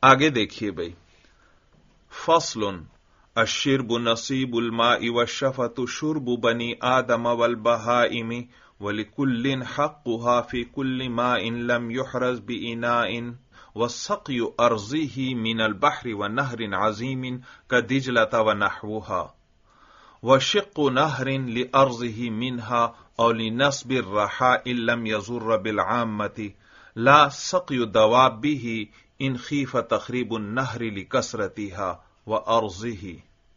आगे देखिए भाई, फस्लुन अश्शिर्बु नसीबुल माइ वश्शफतु शुर्बु बनी आदम वल बहाइमी वलिकुल्लिन हक़्क़ुहा फी कुल्लि माइन लम युहरज बिइनाइन वस्सक़्यु अर्ज़िही मिनल बहरि व नहरिन अज़ीमिन कदिजलत व नहवुहा वशिक़्क़ु नहरिन लिअर्ज़िही मिनहा औ लिनस्बिर रहाइ लम यज़ुर्र बिलआम्मति ला सक़्यु दवाबिही इन खीफ तखरीबुन नहरि लिकसरतिहा व अर्ज़िही।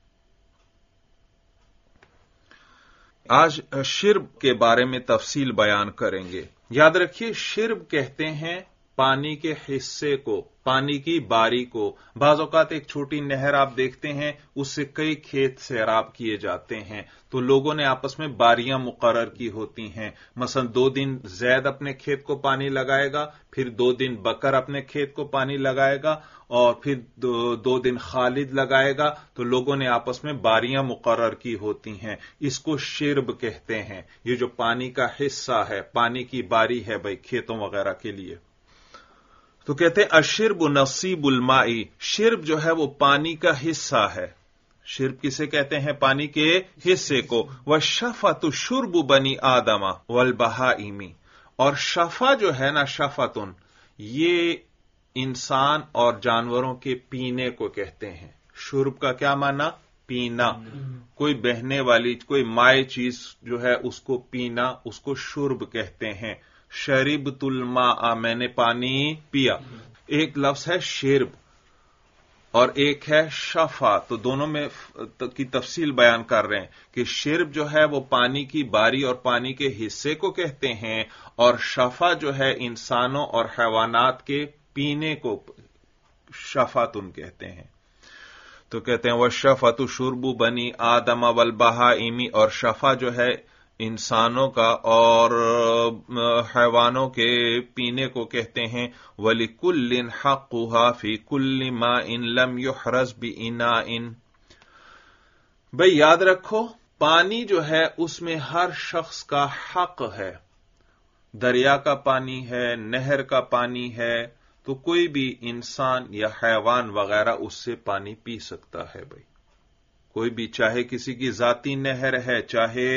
आज शिर्ब के बारे में तफसील बयान करेंगे। याद रखिए, शिर्ब कहते हैं पानी के हिस्से को, पानी की बारी को। बाज़ औक़ात एक छोटी नहर आप देखते हैं, उससे कई खेत सैराब किए जाते हैं, तो लोगों ने आपस में बारियां मुकर्रर की होती हैं। मसलन 2 दिन ज़ैद अपने खेत को पानी लगाएगा, फिर 2 दिन बकर अपने खेत को पानी लगाएगा, और फिर 2 दिन खालिद लगाएगा। तो लोगों ने आपस में बारियां मुकर्रर की होती हैं। इसको शिर्ब कहते हैं। ये जो पानी का हिस्सा है, पानी की बारी है भाई खेतों वगैरह के लिए। तो कहते हैं अशिर्ब नसीबुल माई, शिर्ब जो है वो पानी का हिस्सा है। शिर्ब किसे कहते हैं? पानी के हिस्से को। वह शफतु शुर्ब बनी आदमा वल बहाइमी, और शफा जो है ना, शफतुन, ये इंसान और जानवरों के पीने को कहते हैं। शुर्ब का क्या माना? पीना। कोई बहने वाली, कोई माए चीज जो है उसको पीना, उसको शुर्ब कहते हैं। शरीबतुल मा, मैंने पानी पिया। एक लफ्ज है शिर्ब और एक है शफा, तो दोनों में की तफसील बयान कर रहे हैं कि शिर्ब जो है वो पानी की बारी और पानी के हिस्से को कहते हैं, और शफा जो है इंसानों और हैवानात के पीने को शफातुन कहते हैं। तो कहते हैं वह शफतु शुर्बु बनी आदम वल बहाइमी, और शफा जो है इंसानों का और हैवानों के पीने को कहते हैं। वलिकुल्लिन हक़्क़ुहा फी कुल्लि माइन लम युहरज बिइनाइन। भाई याद रखो, पानी जो है उसमें हर शख्स का हक है। दरिया का पानी है, नहर का पानी है, तो कोई भी इंसान या हैवान वगैरह उससे पानी पी सकता है भाई। कोई भी, चाहे किसी की जाती नहर है, चाहे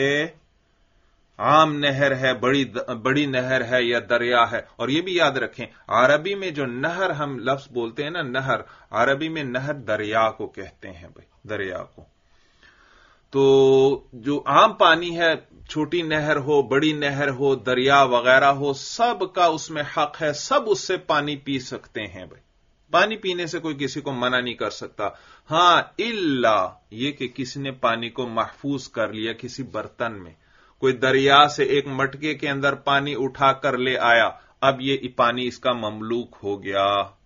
आम नहर है, बड़ी नहर है या दरिया है। और यह भी याद रखें, अरबी में जो नहर हम लफ्ज बोलते हैं ना, नहर, अरबी में नहर दरिया को कहते हैं भाई, दरिया को। तो जो आम पानी है, छोटी नहर हो, बड़ी नहर हो, दरिया वगैरह हो, सब का उसमें हक है, सब उससे पानी पी सकते हैं भाई। पानी पीने से कोई किसी को मना नहीं कर सकता। हां, इल्ला ये कि किसी ने पानी को महफूज कर लिया किसी बर्तन में। कोई दरिया से एक मटके के अंदर पानी उठा कर ले आया, अब ये पानी इसका ममलूक हो गया।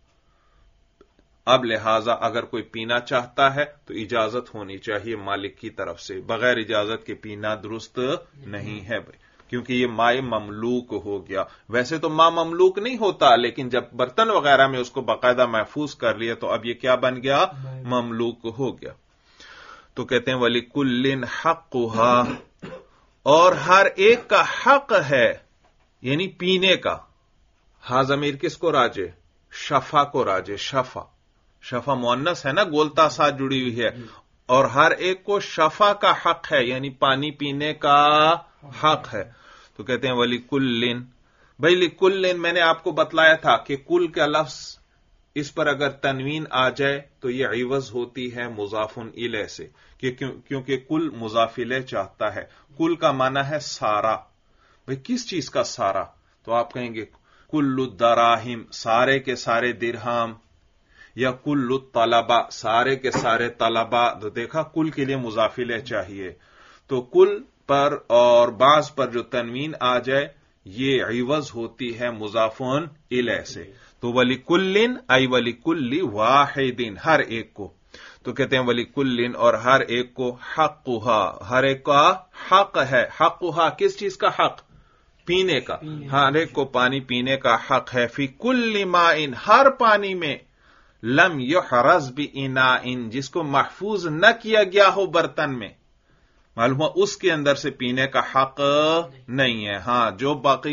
अब लिहाजा अगर कोई पीना चाहता है तो इजाजत होनी चाहिए मालिक की तरफ से। बगैर इजाजत के पीना दुरुस्त नहीं है भाई, क्योंकि ये माए ममलूक हो गया। वैसे तो मां ममलूक नहीं होता, लेकिन जब बर्तन वगैरह में उसको बाकायदा महफूज कर लिया तो अब ये क्या बन गया? ममलूक हो गया। तो कहते हैं वलिकुल्लिन हक़्क़ुहा, और हर एक का हक है, यानी पीने का। हा ज़मीर किसको राजे? शफा को राजे। शफा, शफा मुअन्नस है ना, गोलता साथ जुड़ी हुई है। और हर एक को शफा का हक है, यानी पानी पीने का हक है। तो कहते हैं वलिकुल्लिन, भाई लिकुल्लिन मैंने आपको बतलाया था कि कुल का लफ्ज, इस पर अगर तनवीन आ जाए तो यह इवज होती है मुजाफुन इले से, क्योंकि कुल मुजाफ इले चाहता है। कुल का माना है सारा। भाई किस चीज का सारा? तो आप कहेंगे कुल्लु दराहिम, सारे के सारे दिरहम, या कुल्लु तलबा, सारे के सारे तलबा। तो देखा, कुल के लिए मुजाफ इले चाहिए। तो कुल पर और बाज पर जो तनवीन आ जाए ये इवज होती है मुजाफुन इले से। तो वलिकुल्लिन आई वलिकुल्ली वाहिदिन, हर एक को। तो कहते हैं वलिकुल्लिन, और हर एक को हक़्क़ुहा, हर एक का हक है। हक़्क़ुहा किस चीज का हक? पीने का। हर एक को पानी पीने का हक है। फी कुल्ली माइन, हर पानी में। लम युहरज बिइनाइन, जिसको महफूज न किया गया हो बर्तन में, मालूम हुआ उसके अंदर से पीने का हक नहीं है। हां, जो बाकी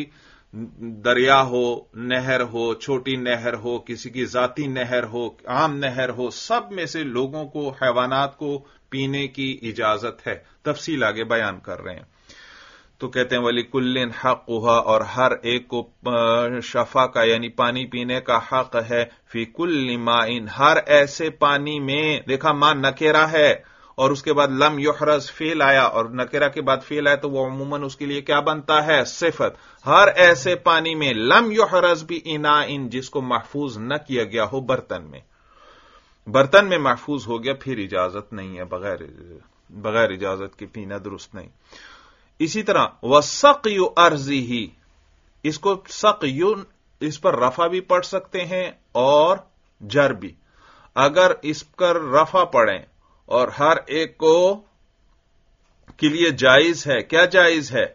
دریا ہو، نہر ہو، چھوٹی نہر ہو، کسی کی ذاتی نہر ہو، عام نہر ہو، سب میں سے لوگوں کو، حیوانات کو پینے کی اجازت ہے۔ تفصیل آگے بیان کر رہے ہیں۔ تو کہتے ہیں وَلِكُلٍّ حَقُّهَا، اور ہر ایک کو شفا کا یعنی پانی پینے کا حق ہے، فی کل ماء، ہر ایسے پانی میں۔ دیکھا ماء نکرہ ہے اور اس کے بعد لم یحرز فعل آیا، اور نکرہ کے بعد فعل آیا تو وہ عموماً اس کے لیے کیا بنتا ہے؟ صفت۔ ہر ایسے پانی میں لم یحرز بِإِنَاءٍ، جس کو محفوظ نہ کیا گیا ہو برتن میں۔ برتن میں محفوظ ہو گیا پھر اجازت نہیں ہے، بغیر اجازت کے پینا درست نہیں۔ اسی طرح وَسَقْيُ أَرْضِهِ، اس کو سقی، اس پر رفع بھی پڑھ سکتے ہیں اور جر بھی۔ اگر اس پر رفع پڑھیں اور ہر ایک کو کے لیے جائز ہے، کیا جائز ہے؟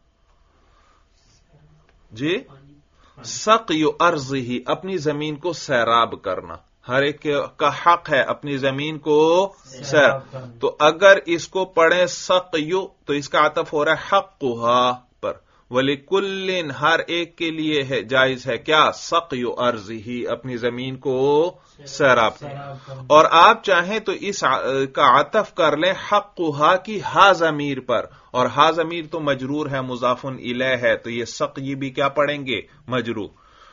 جی، سقی أرضه، اپنی زمین کو سیراب کرنا۔ ہر ایک کا حق ہے اپنی زمین کو سیراب۔ تو اگر اس کو پڑھیں سقیو تو اس کا عطف ہو رہا ہے حقها پر۔ وَلِكُلٍّ، ہر ایک کے لیے ہے، جائز ہے کیا؟ سقیو أرضه، اپنی زمین کو سیراب کرنا۔ اور آپ چاہیں تو اس کا عطف کر لیں حقها کی ہا ضمیر پر، اور ہا ضمیر تو مجرور ہے، مضاف الیہ ہے، تو یہ سقی بھی کیا پڑھیں گے؟ مجرور۔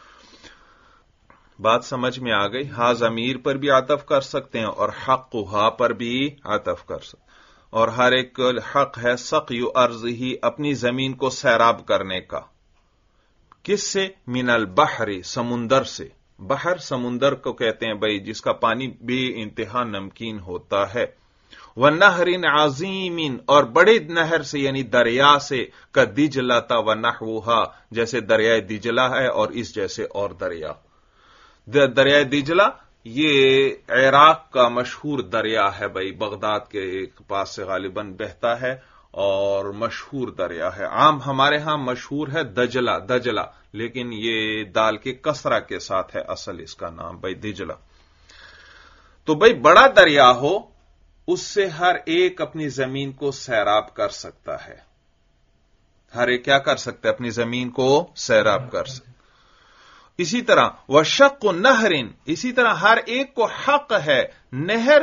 بات سمجھ میں آ گئی؟ ہا ضمیر پر بھی عطف کر سکتے ہیں اور حقها پر بھی عطف کر سکتے ہیں۔ اور ہر ایک حق ہے سقی أرضه، اپنی زمین کو سیراب کرنے کا۔ کس سے؟ من البحر، سمندر سے۔ بحر سمندر کو کہتے ہیں بھائی، جس کا پانی بے انتہا نمکین ہوتا ہے۔ وَنَهْرٍ عَظِيمٍ، اور بڑے نہر سے یعنی دریا سے، كَدِجْلَةَ وَنَحْوُهَا، جیسے دریائے دجلہ ہے اور اس جیسے اور دریا۔ دریائے دجلہ یہ عراق کا مشہور دریا ہے بھائی، بغداد کے پاس سے غالباً بہتا ہے اور مشہور دریا ہے۔ عام ہمارے ہاں مشہور ہے دجلہ، لیکن یہ دال کے کسرہ کے ساتھ ہے اصل اس کا نام بھائی، دجلہ۔ تو بھائی بڑا دریا ہو، اس سے ہر ایک اپنی زمین کو سیراب کر سکتا ہے۔ ہر ایک کیا کر سکتا ہے؟ اپنی زمین کو سیراب کر سکتا ہے۔ اسی طرح وَشَقُّ نَهْرٍ، اسی طرح ہر ایک کو حق ہے نہر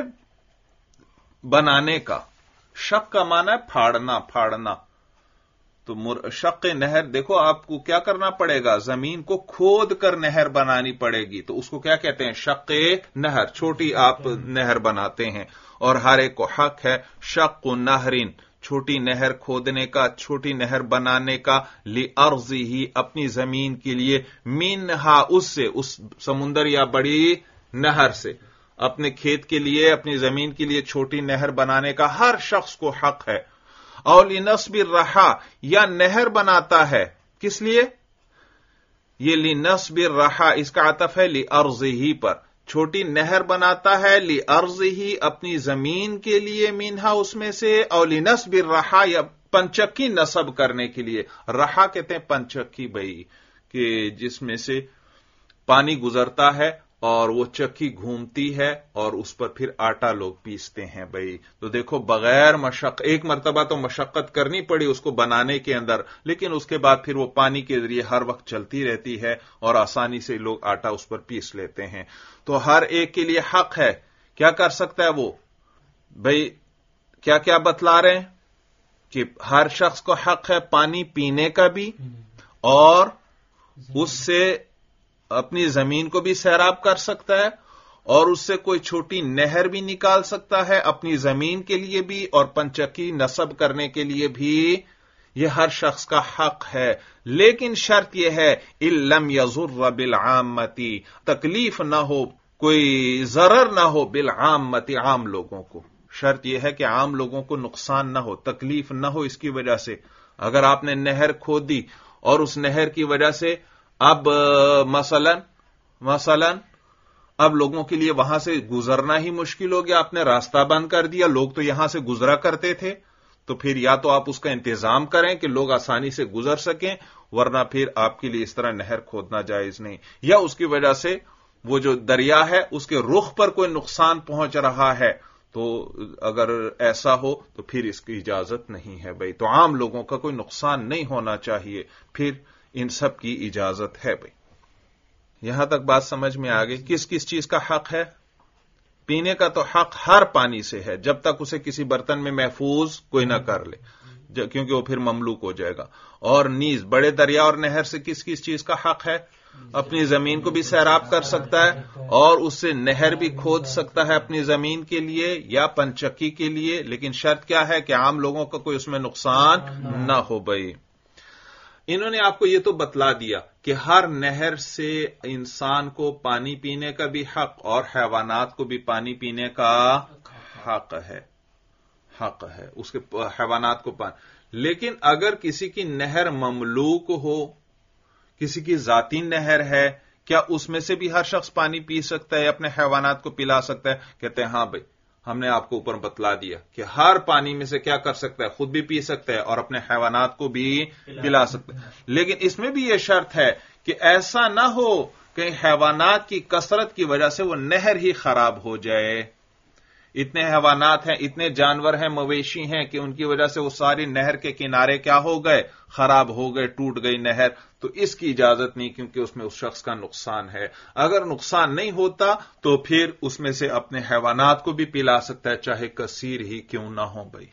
بنانے کا۔ شق کا معنی ہے پھاڑنا۔ تو شق نہر، دیکھو آپ کو کیا کرنا پڑے گا؟ زمین کو کھود کر نہر بنانی پڑے گی، تو اس کو کیا کہتے ہیں؟ شق نہر، چھوٹی آپ نہر بناتے ہیں۔ اور ہر ایک کو حق ہے شق نہرٍ، چھوٹی نہر کھودنے کا، چھوٹی نہر بنانے کا، لِأَرْضِهِ، اپنی زمین کے لیے، منہا، اس سے، اس سمندر یا بڑی نہر سے، اپنے کھیت کے لیے، اپنی زمین کے لیے چھوٹی نہر بنانے کا ہر شخص کو حق ہے۔ اور لِنَصْبِ الرَّحَا، یا نہر بناتا ہے، کس لیے؟ یہ لِنَصْبِ الرَّحَا، اس کا عطف ہے لِأَرْضِهِ پر۔ چھوٹی نہر بناتا ہے لِأَرْضِهِ، اپنی زمین کے لیے، منہا، اس میں سے، اور لِنَصْبِ الرَّحَا، یا پنچکی نصب کرنے کے لیے۔ رحا کہتے ہیں پنچکی بھائی، کہ جس میں سے پانی گزرتا ہے اور وہ چکی گھومتی ہے اور اس پر پھر آٹا لوگ پیستے ہیں بھائی۔ تو دیکھو بغیر مشقت، ایک مرتبہ تو مشقت کرنی پڑی اس کو بنانے کے اندر، لیکن اس کے بعد پھر وہ پانی کے ذریعے ہر وقت چلتی رہتی ہے اور آسانی سے لوگ آٹا اس پر پیس لیتے ہیں۔ تو ہر ایک کے لیے حق ہے، کیا کر سکتا ہے وہ بھائی؟ کیا کیا بتلا رہے ہیں؟ کہ ہر شخص کو حق ہے پانی پینے کا بھی، اور اس سے اپنی زمین کو بھی سیراب کر سکتا ہے، اور اس سے کوئی چھوٹی نہر بھی نکال سکتا ہے اپنی زمین کے لیے بھی، اور پنچکی نصب کرنے کے لیے بھی یہ ہر شخص کا حق ہے۔ لیکن شرط یہ ہے اِن لم یضر بالعامۃ، تکلیف نہ ہو، کوئی ضرر نہ ہو، بالعامۃ، عام لوگوں کو۔ شرط یہ ہے کہ عام لوگوں کو نقصان نہ ہو، تکلیف نہ ہو اس کی وجہ سے۔ اگر آپ نے نہر کھود دی اور اس نہر کی وجہ سے اب مثلا اب لوگوں کے لیے وہاں سے گزرنا ہی مشکل ہو گیا، آپ نے راستہ بند کر دیا، لوگ تو یہاں سے گزرا کرتے تھے، تو پھر یا تو آپ اس کا انتظام کریں کہ لوگ آسانی سے گزر سکیں، ورنہ پھر آپ کے لیے اس طرح نہر کھودنا جائز نہیں۔ یا اس کی وجہ سے وہ جو دریا ہے اس کے رخ پر کوئی نقصان پہنچ رہا ہے، تو اگر ایسا ہو تو پھر اس کی اجازت نہیں ہے بھائی۔ تو عام لوگوں کا کوئی نقصان نہیں ہونا چاہیے۔ پھر ان سب کی اجازت ہے بھائی. یہاں تک بات سمجھ میں آ گئی. کس کس چیز کا حق ہے؟ پینے کا تو حق ہر پانی سے ہے جب تک اسے کسی برتن میں محفوظ کوئی نہ کر لے، کیونکہ وہ پھر مملوک ہو جائے گا. اور نیز بڑے دریا اور نہر سے کس کس چیز کا حق ہے؟ اپنی زمین کو بھی سیراب کر سکتا ہے اور اس سے نہر بھی کھود سکتا ہے اپنی زمین کے لیے یا پنچکی کے لیے، لیکن شرط کیا ہے کہ عام لوگوں کا کوئی اس میں نقصان نہ ہو بھائی. انہوں نے آپ کو یہ تو بتلا دیا کہ ہر نہر سے انسان کو پانی پینے کا بھی حق اور حیوانات کو بھی پانی پینے کا حق ہے. اس کے حیوانات کو پانی. لیکن اگر کسی کی نہر مملوک ہو، کسی کی ذاتی نہر ہے، کیا اس میں سے بھی ہر شخص پانی پی سکتا ہے، اپنے حیوانات کو پلا سکتا ہے؟ کہتے ہیں ہاں بھائی، ہم نے آپ کو اوپر بتلا دیا کہ ہر پانی میں سے کیا کر سکتا ہے، خود بھی پی سکتا ہے اور اپنے حیوانات کو بھی پلا سکتا ہے. لیکن اس میں بھی یہ شرط ہے کہ ایسا نہ ہو کہ حیوانات کی کثرت کی وجہ سے وہ نہر ہی خراب ہو جائے. اتنے حیوانات ہیں، اتنے جانور ہیں، مویشی ہیں کہ ان کی وجہ سے وہ ساری نہر کے کنارے کیا ہو گئے، خراب ہو گئے، ٹوٹ گئی نہر. تو اس کی اجازت نہیں، کیونکہ اس میں اس شخص کا نقصان ہے. اگر نقصان نہیں ہوتا تو پھر اس میں سے اپنے حیوانات کو بھی پلا سکتا ہے، چاہے کثیر ہی کیوں نہ ہو بھائی.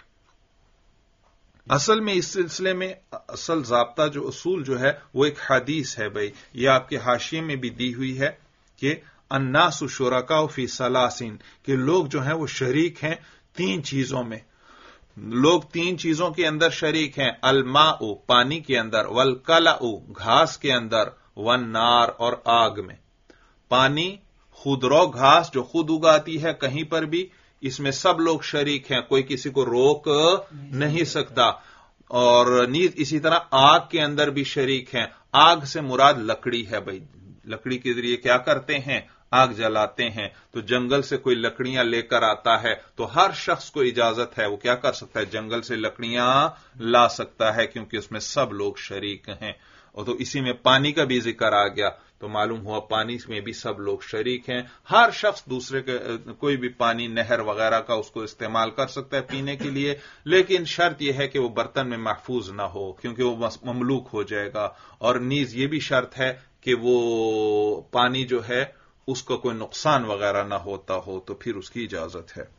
اصل میں اس سلسلے میں اصل ضابطہ جو اصول جو ہے وہ ایک حدیث ہے بھائی. یہ آپ کے حاشیے میں بھی دی ہوئی ہے کہ الناس شرکاء فی ثلاث، کہ لوگ جو ہیں وہ شریک ہیں 3 چیزوں میں. لوگ 3 چیزوں کے اندر شریک ہیں: الماء پانی کے اندر، والکلأ گھاس کے اندر، والنار اور آگ میں. پانی، خودرو گھاس جو خود اگاتی ہے کہیں پر بھی، اس میں سب لوگ شریک ہیں، کوئی کسی کو روک نہیں سکتا. اور نیز اسی طرح آگ کے اندر بھی شریک ہیں. آگ سے مراد لکڑی ہے بھائی. لکڑی کے ذریعے کیا کرتے ہیں؟ آگ جلاتے ہیں. تو جنگل سے کوئی لکڑیاں لے کر آتا ہے تو ہر شخص کو اجازت ہے، وہ کیا کر سکتا ہے؟ جنگل سے لکڑیاں لا سکتا ہے، کیونکہ اس میں سب لوگ شریک ہیں. اور تو اسی میں پانی کا بھی ذکر آ گیا تو معلوم ہوا پانی میں بھی سب لوگ شریک ہیں. ہر شخص دوسرے کے کوئی بھی پانی، نہر وغیرہ کا اس کو استعمال کر سکتا ہے پینے کے لیے، لیکن شرط یہ ہے کہ وہ برتن میں محفوظ نہ ہو، کیونکہ وہ مملوک ہو جائے گا. اور نیز یہ بھی شرط ہے کہ وہ پانی جو ہے اس کو کوئی نقصان وغیرہ نہ ہوتا ہو، تو پھر اس کی اجازت ہے.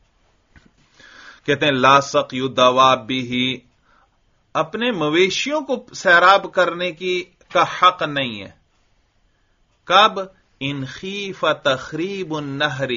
کہتے ہیں لا سقی الدواب، اپنے مویشیوں کو سیراب کرنے کا حق نہیں ہے. کب؟ ان خیف تخریب النہر،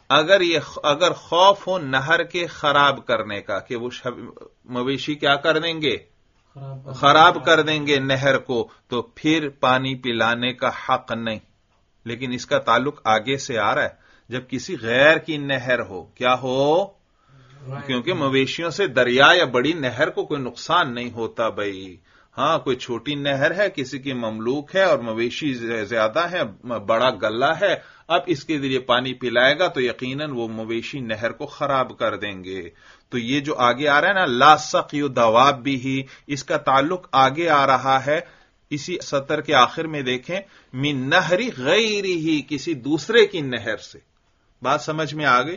اگر خوف ہو نہر کے خراب کرنے کا، کہ وہ مویشی کیا کر دیں گے؟ خراب کر دیں گے نہر کو، تو پھر پانی پلانے کا حق نہیں. لیکن اس کا تعلق آگے سے آ رہا ہے، جب کسی غیر کی نہر ہو، کیا ہو؟ کیونکہ مویشیوں سے دریا یا بڑی نہر کو کوئی نقصان نہیں ہوتا بھائی. ہاں، کوئی چھوٹی نہر ہے، کسی کی مملوک ہے اور مویشی زیادہ ہے، بڑا گلہ ہے، اب اس کے ذریعے پانی پلائے گا تو یقیناً وہ مویشی نہر کو خراب کر دیں گے. تو یہ جو آگے آ رہا ہے نا، لا سقی الدواب بھی، اس کا تعلق آگے آ رہا ہے. اسی سطر کے آخر میں دیکھیں، من نہر غیرہ، کسی دوسرے کی نہر سے. بات سمجھ میں آ گئی؟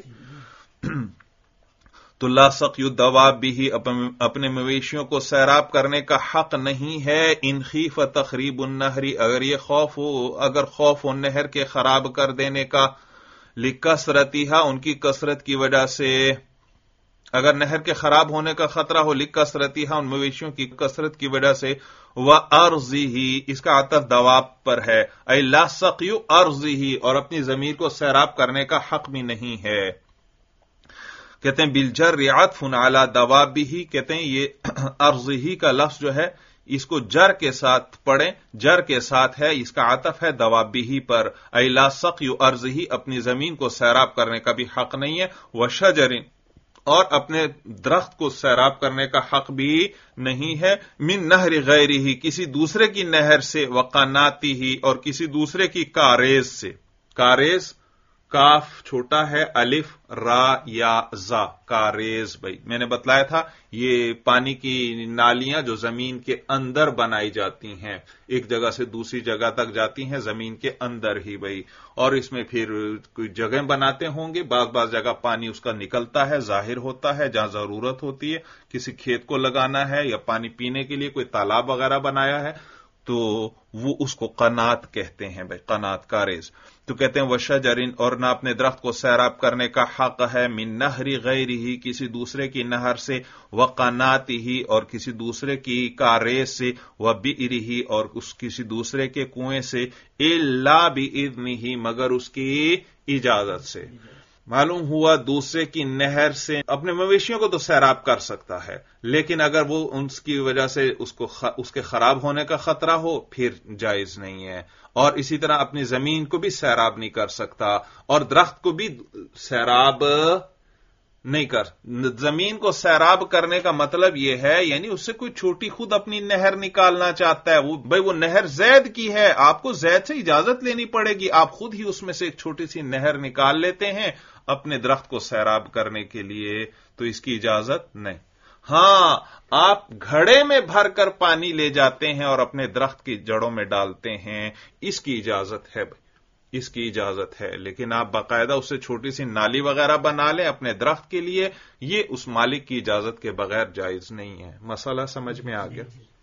تو لا سقی الدواب بھی، اپنے مویشیوں کو سیراب کرنے کا حق نہیں ہے. ان خیف تخریب النہر، اگر خوف ہو نہر کے خراب کر دینے کا، لکثرتھا، ان کی کثرت کی وجہ سے. اگر نہر کے خراب ہونے کا خطرہ ہو، لکثرتھا، ان مویشیوں کی کثرت کی وجہ سے. وارضہ، اس کا عطف دواب پر ہے، اے لا سقی ارضہ، اور اپنی زمین کو سیراب کرنے کا حق بھی نہیں ہے. کہتے ہیں بالجر عطف علی دوابہ، کہتے ہیں یہ ارضہ کا لفظ جو ہے اس کو جر کے ساتھ پڑھیں، جر کے ساتھ ہے، اس کا عطف ہے دوابہ پر. اے لا سقی ارضہ، اپنی زمین کو سیراب کرنے کا بھی حق نہیں ہے. وشجر، اور اپنے درخت کو سیراب کرنے کا حق بھی نہیں ہے. من نہر غیرہ، کسی دوسرے کی نہر سے. وقناتہ، اور کسی دوسرے کی کاریز سے. کاریز، کاف چھوٹا ہے، الف را یا زا، کاریز. بھائی میں نے بتلایا تھا یہ پانی کی نالیاں جو زمین کے اندر بنائی جاتی ہیں، ایک جگہ سے دوسری جگہ تک جاتی ہیں زمین کے اندر ہی بھائی. اور اس میں پھر کوئی جگہیں بناتے ہوں گے، بعض جگہ پانی اس کا نکلتا ہے، ظاہر ہوتا ہے جہاں ضرورت ہوتی ہے، کسی کھیت کو لگانا ہے یا پانی پینے کے لیے کوئی تالاب وغیرہ بنایا ہے. تو وہ اس کو قنات کہتے ہیں بھائی، قنات کا ریز. تو کہتے ہیں وشجرن، اور نہ اپنے درخت کو سیراب کرنے کا حق ہے من نہر غیرہ، کسی دوسرے کی نہر سے، وقناتہ، اور کسی دوسرے کی کا ریز سے، وبئرہ، اور کسی دوسرے کے کنویں سے، الا باذنہ، مگر اس کی اجازت سے. معلوم ہوا دوسرے کی نہر سے اپنے مویشیوں کو تو سیراب کر سکتا ہے، لیکن اگر وہ اس کی وجہ سے اس کے خراب ہونے کا خطرہ ہو پھر جائز نہیں ہے. اور اسی طرح اپنی زمین کو بھی سیراب نہیں کر سکتا، اور درخت کو بھی سیراب نہیں زمین کو سیراب کرنے کا مطلب یہ ہے، یعنی اس سے کوئی چھوٹی خود اپنی نہر نکالنا چاہتا ہے، وہ نہر زید کی ہے، آپ کو زید سے اجازت لینی پڑے گی، آپ خود ہی اس میں سے ایک چھوٹی سی نہر نکال لیتے ہیں اپنے درخت کو سیراب کرنے کے لیے، تو اس کی اجازت نہیں. ہاں، آپ گھڑے میں بھر کر پانی لے جاتے ہیں اور اپنے درخت کی جڑوں میں ڈالتے ہیں، اس کی اجازت ہے بھائی، اس کی اجازت ہے. لیکن آپ باقاعدہ اس سے چھوٹی سی نالی وغیرہ بنا لیں اپنے درخت کے لیے، یہ اس مالک کی اجازت کے بغیر جائز نہیں ہے. مسئلہ سمجھ میں آ گیا؟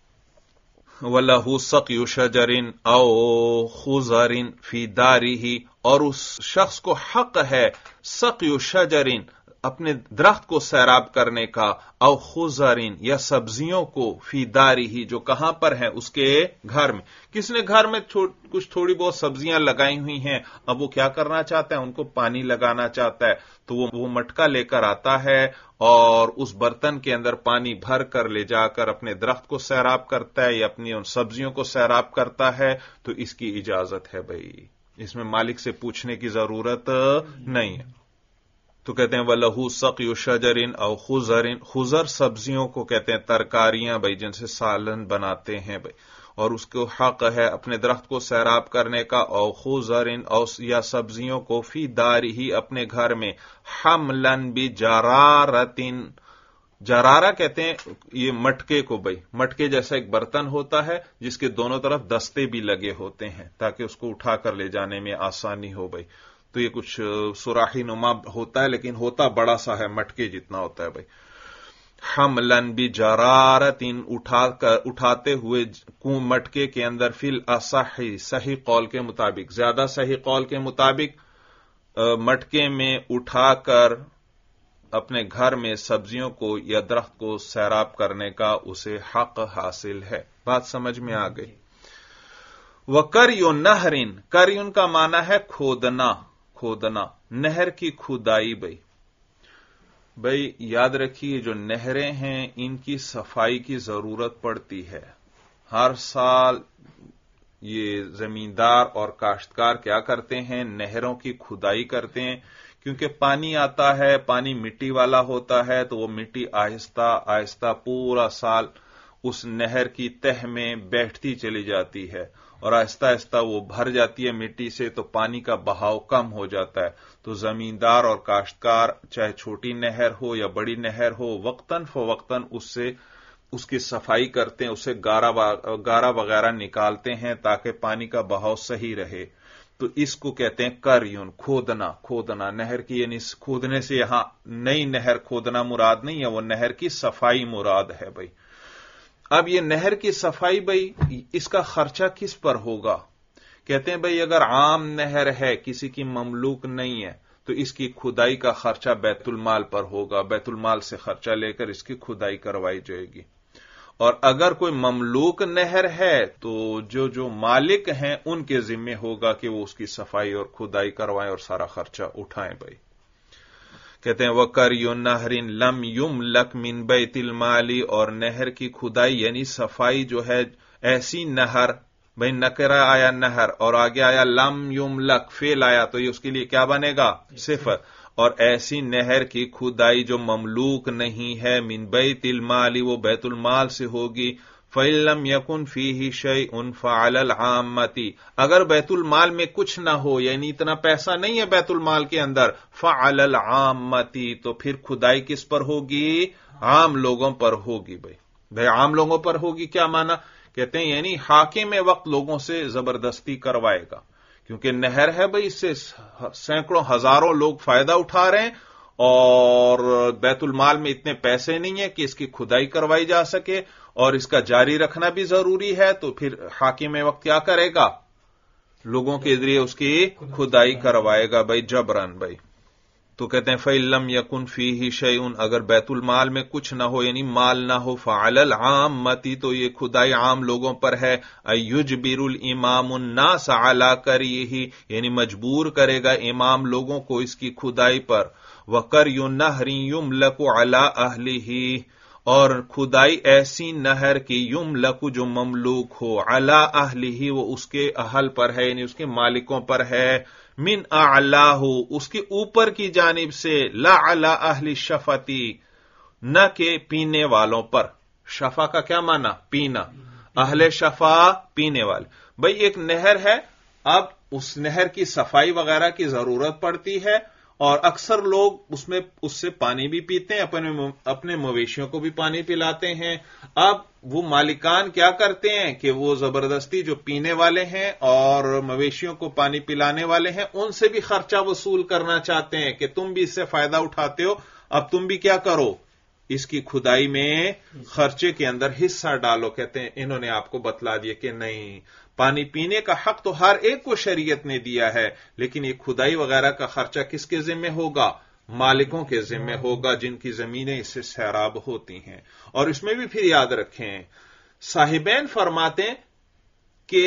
وَلَهُ سَقْيُ شَجَرٍ أَوْ خُضَرٍ فِي دَارِهِ، اور اس شخص کو حق ہے سقی شجرین، اپنے درخت کو سیراب کرنے کا، او خضرین، یا سبزیوں کو، فی داری ہی، جو کہاں پر ہیں، اس کے گھر میں. کس نے گھر میں کچھ تھوڑی بہت سبزیاں لگائی ہوئی ہیں، اب وہ کیا کرنا چاہتا ہے، ان کو پانی لگانا چاہتا ہے، تو وہ مٹکا لے کر آتا ہے اور اس برتن کے اندر پانی بھر کر لے جا کر اپنے درخت کو سیراب کرتا ہے یا اپنی ان سبزیوں کو سیراب کرتا ہے، تو اس کی اجازت ہے بھائی، اس میں مالک سے پوچھنے کی ضرورت نہیں ہے. تو کہتے ہیں وَلَهُ سَقْيُ شَجَرٍ أَوْ خُضَرٍ، خضر سبزیوں کو کہتے ہیں ترکاریاں بھائی، جن سے سالن بناتے ہیں بھائی، اور اس کو حق ہے اپنے درخت کو سیراب کرنے کا، او خضرٍ، یا سبزیوں کو، فی دارہ، اپنے گھر میں، حملاً بجرارۃ، جرارہ کہتے ہیں یہ مٹکے کو بھائی، مٹکے جیسا ایک برتن ہوتا ہے جس کے دونوں طرف دستے بھی لگے ہوتے ہیں تاکہ اس کو اٹھا کر لے جانے میں آسانی ہو بھائی. تو یہ کچھ سوراخی نما ہوتا ہے لیکن ہوتا بڑا سا ہے، مٹکے جتنا ہوتا ہے بھائی. حملاً بجرارۃ، اٹھاتے ہوئے مٹکے کے اندر، فی الاصح، صحیح قول کے مطابق، زیادہ صحیح قول کے مطابق مٹکے میں اٹھا کر اپنے گھر میں سبزیوں کو یا درخت کو سیراب کرنے کا اسے حق حاصل ہے. بات سمجھ میں آ گئی؟ وَقَرْيُ نَهْرٍ، قریون کا معنی ہے کھودنا، نہر کی کھدائی بھائی یاد رکھیے جو نہریں ہیں ان کی صفائی کی ضرورت پڑتی ہے. ہر سال یہ زمیندار اور کاشتکار کیا کرتے ہیں، نہروں کی کھدائی کرتے ہیں، کیونکہ پانی آتا ہے، پانی مٹی والا ہوتا ہے، تو وہ مٹی آہستہ آہستہ پورا سال اس نہر کی تہ میں بیٹھتی چلی جاتی ہے، اور آہستہ آہستہ وہ بھر جاتی ہے مٹی سے، تو پانی کا بہاؤ کم ہو جاتا ہے. تو زمیندار اور کاشتکار چاہے چھوٹی نہر ہو یا بڑی نہر ہو، وقتاً فوقتاً اس کی صفائی کرتے ہیں، اسے گارا وغیرہ نکالتے ہیں تاکہ پانی کا بہاؤ صحیح رہے. تو اس کو کہتے ہیں قریون، کھودنا نہر کی، یعنی کھودنے سے یہاں نئی نہر کھودنا مراد نہیں ہے، وہ نہر کی صفائی مراد ہے بھائی. اب یہ نہر کی صفائی بھائی اس کا خرچہ کس پر ہوگا؟ کہتے ہیں بھائی اگر عام نہر ہے، کسی کی مملوک نہیں ہے، تو اس کی کھدائی کا خرچہ بیت المال پر ہوگا، بیت المال سے خرچہ لے کر اس کی کھدائی کروائی جائے گی. اور اگر کوئی مملوک نہر ہے تو جو مالک ہیں ان کے ذمے ہوگا کہ وہ اس کی صفائی اور کھدائی کروائیں اور سارا خرچہ اٹھائیں بھائی. کہتے ہیں وَقَرْيُ نَهْرٍ لَمْ يُمْلَكْ مِنْ بَيْتِ الْمَالِ، اور نہر کی کھدائی یعنی صفائی جو ہے، ایسی نہر بھائی، نکرہ آیا نہر اور آگے آیا لم یملک، فعل آیا، تو یہ اس کے لیے کیا بنے گا؟ صفت. اور ایسی نہر کی کھدائی جو مملوک نہیں ہے، من بیت المال، وہ بیت المال سے ہوگی. فَإِن لَّمْ يَكُنْ فِيهِ شَيْءٌ فَعَلَى الْعَامَّةِ، اگر بیت المال میں کچھ نہ ہو، یعنی اتنا پیسہ نہیں ہے بیت المال کے اندر، فَعَلَى الْعَامَّةِ، تو پھر کھدائی کس پر ہوگی؟ عام لوگوں پر ہوگی بھائی عام لوگوں پر ہوگی کیا معنی؟ کہتے ہیں یعنی حاکم وقت لوگوں سے زبردستی کروائے گا، کیونکہ نہر ہے بھائی، اس سے سینکڑوں ہزاروں لوگ فائدہ اٹھا رہے ہیں، اور بیت المال میں اتنے پیسے نہیں ہیں کہ اس کی کھدائی کروائی جا سکے اور اس کا جاری رکھنا بھی ضروری ہے، تو پھر حاکم وقت کیا کرے گا؟ لوگوں کے ذریعے اس کی کھدائی کروائے گا بھائی، جبرن بھائی۔ تو کہتے ہیں فَإِن لَّمْ يَكُنْ فِيهِ شَيْءٌ، اگر بیت المال میں کچھ نہ ہو، یعنی مال نہ ہو، فَعَلَى الْعَامَّةِ، تو یہ کھدائی عام لوگوں پر ہے، أَيُجْبِرُ الْإِمَامُ النَّاسَ عَلَىٰ كَرْيِهِ، یعنی مجبور کرے گا امام لوگوں کو اس کی کھدائی پر، وَقَرْيُ النَّهْرِ يُمْلَكُ عَلَىٰ أَهْلِهِ، اور کھدائی ایسی نہر کی یملک جو مملوک ہو، علی اہلہ وہ اس کے اہل پر ہے، یعنی اس کے مالکوں پر ہے، من اعلاہ اس کے اوپر کی جانب سے، لا علی اہل الشفتی نہ کہ پینے والوں پر۔ شفا کا کیا معنی؟ پینا، اہل شفا پینے والے۔ بھئی ایک نہر ہے، اب اس نہر کی صفائی وغیرہ کی ضرورت پڑتی ہے اور اکثر لوگ اس سے پانی بھی پیتے ہیں، اپنے مویشیوں کو بھی پانی پلاتے ہیں۔ اب وہ مالکان کیا کرتے ہیں کہ وہ زبردستی جو پینے والے ہیں اور مویشیوں کو پانی پلانے والے ہیں ان سے بھی خرچہ وصول کرنا چاہتے ہیں کہ تم بھی اس سے فائدہ اٹھاتے ہو، اب تم بھی کیا کرو، اس کی کھدائی میں خرچے کے اندر حصہ ڈالو۔ کہتے ہیں انہوں نے آپ کو بتلا دیا کہ نہیں، پانی پینے کا حق تو ہر ایک کو شریعت نے دیا ہے، لیکن یہ کھدائی وغیرہ کا خرچہ کس کے ذمہ ہوگا؟ مالکوں کے ذمہ ہوگا، جن کی زمینیں اس سے سیراب ہوتی ہیں۔ اور اس میں بھی پھر یاد رکھیں، صاحبین فرماتے ہیں کہ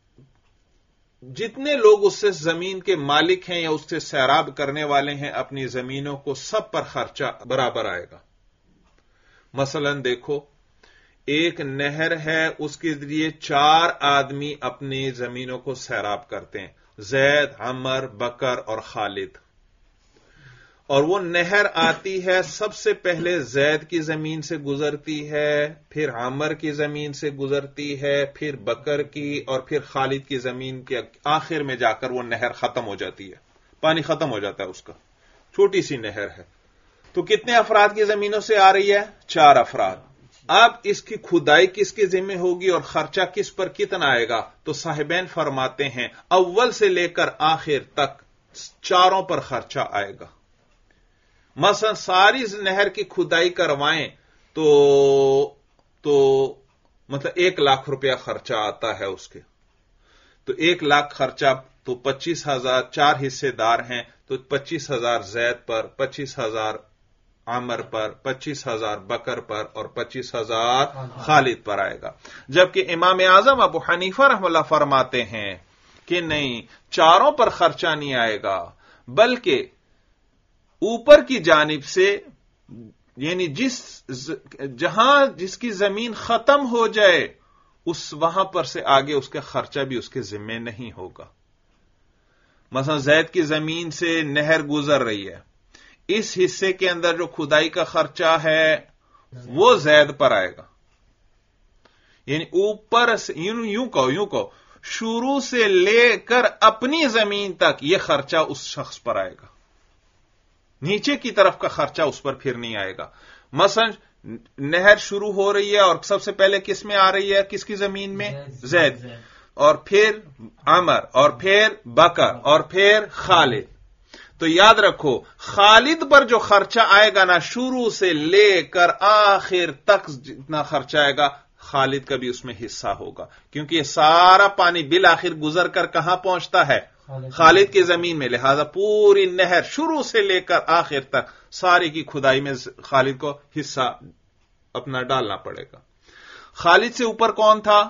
جتنے لوگ اس سے زمین کے مالک ہیں یا اس سے سیراب کرنے والے ہیں اپنی زمینوں کو، سب پر خرچہ برابر آئے گا۔ مثلا دیکھو، ایک نہر ہے، اس کے ذریعے 4 آدمی اپنی زمینوں کو سیراب کرتے ہیں، زید، عمر، بکر اور خالد۔ اور وہ نہر آتی ہے، سب سے پہلے زید کی زمین سے گزرتی ہے، پھر عمر کی زمین سے گزرتی ہے، پھر بکر کی، اور پھر خالد کی زمین کے آخر میں جا کر وہ نہر ختم ہو جاتی ہے، پانی ختم ہو جاتا ہے اس کا، چھوٹی سی نہر ہے۔ تو کتنے افراد کی زمینوں سے آ رہی ہے؟ 4 افراد۔ اب اس کی کھدائی کس کے ذمہ ہوگی اور خرچہ کس پر کتنا آئے گا؟ تو صاحبین فرماتے ہیں اول سے لے کر آخر تک 4 پر خرچہ آئے گا۔ مثلا ساری نہر کی کھدائی کروائیں تو مطلب 1 لاکھ روپیہ خرچہ آتا ہے اس کے، تو 1 لاکھ خرچہ، تو 25,000، 4 حصے دار ہیں تو 25,000 زید پر، 25,000 عمر پر، 25,000 بکر پر اور 25,000 خالد پر آئے گا۔ جبکہ امام اعظم ابو حنیفہ رحمہ اللہ فرماتے ہیں کہ نہیں، 4 پر خرچہ نہیں آئے گا، بلکہ اوپر کی جانب سے، یعنی جس کی زمین ختم ہو جائے وہاں پر سے آگے اس کا خرچہ بھی اس کے ذمہ نہیں ہوگا۔ مثلا زید کی زمین سے نہر گزر رہی ہے، اس حصے کے اندر جو کھدائی کا خرچہ ہے وہ زید پر آئے گا، یعنی اوپر سے یوں کہو شروع سے لے کر اپنی زمین تک یہ خرچہ اس شخص پر آئے گا، نیچے کی طرف کا خرچہ اس پر پھر نہیں آئے گا۔ مثلا نہر شروع ہو رہی ہے اور سب سے پہلے کس میں آ رہی ہے؟ کس کی زمین میں؟ زید، اور پھر عمر، اور پھر بکر، اور پھر خالد۔ تو یاد رکھو، خالد پر جو خرچہ آئے گا نا، شروع سے لے کر آخر تک جتنا خرچہ آئے گا، خالد کا بھی اس میں حصہ ہوگا، کیونکہ یہ سارا پانی بالآخر گزر کر کہاں پہنچتا ہے؟ خالد کی زمین میں۔ لہذا پوری نہر شروع سے لے کر آخر تک ساری کی کھدائی میں خالد کو حصہ اپنا ڈالنا پڑے گا۔ خالد سے اوپر کون تھا؟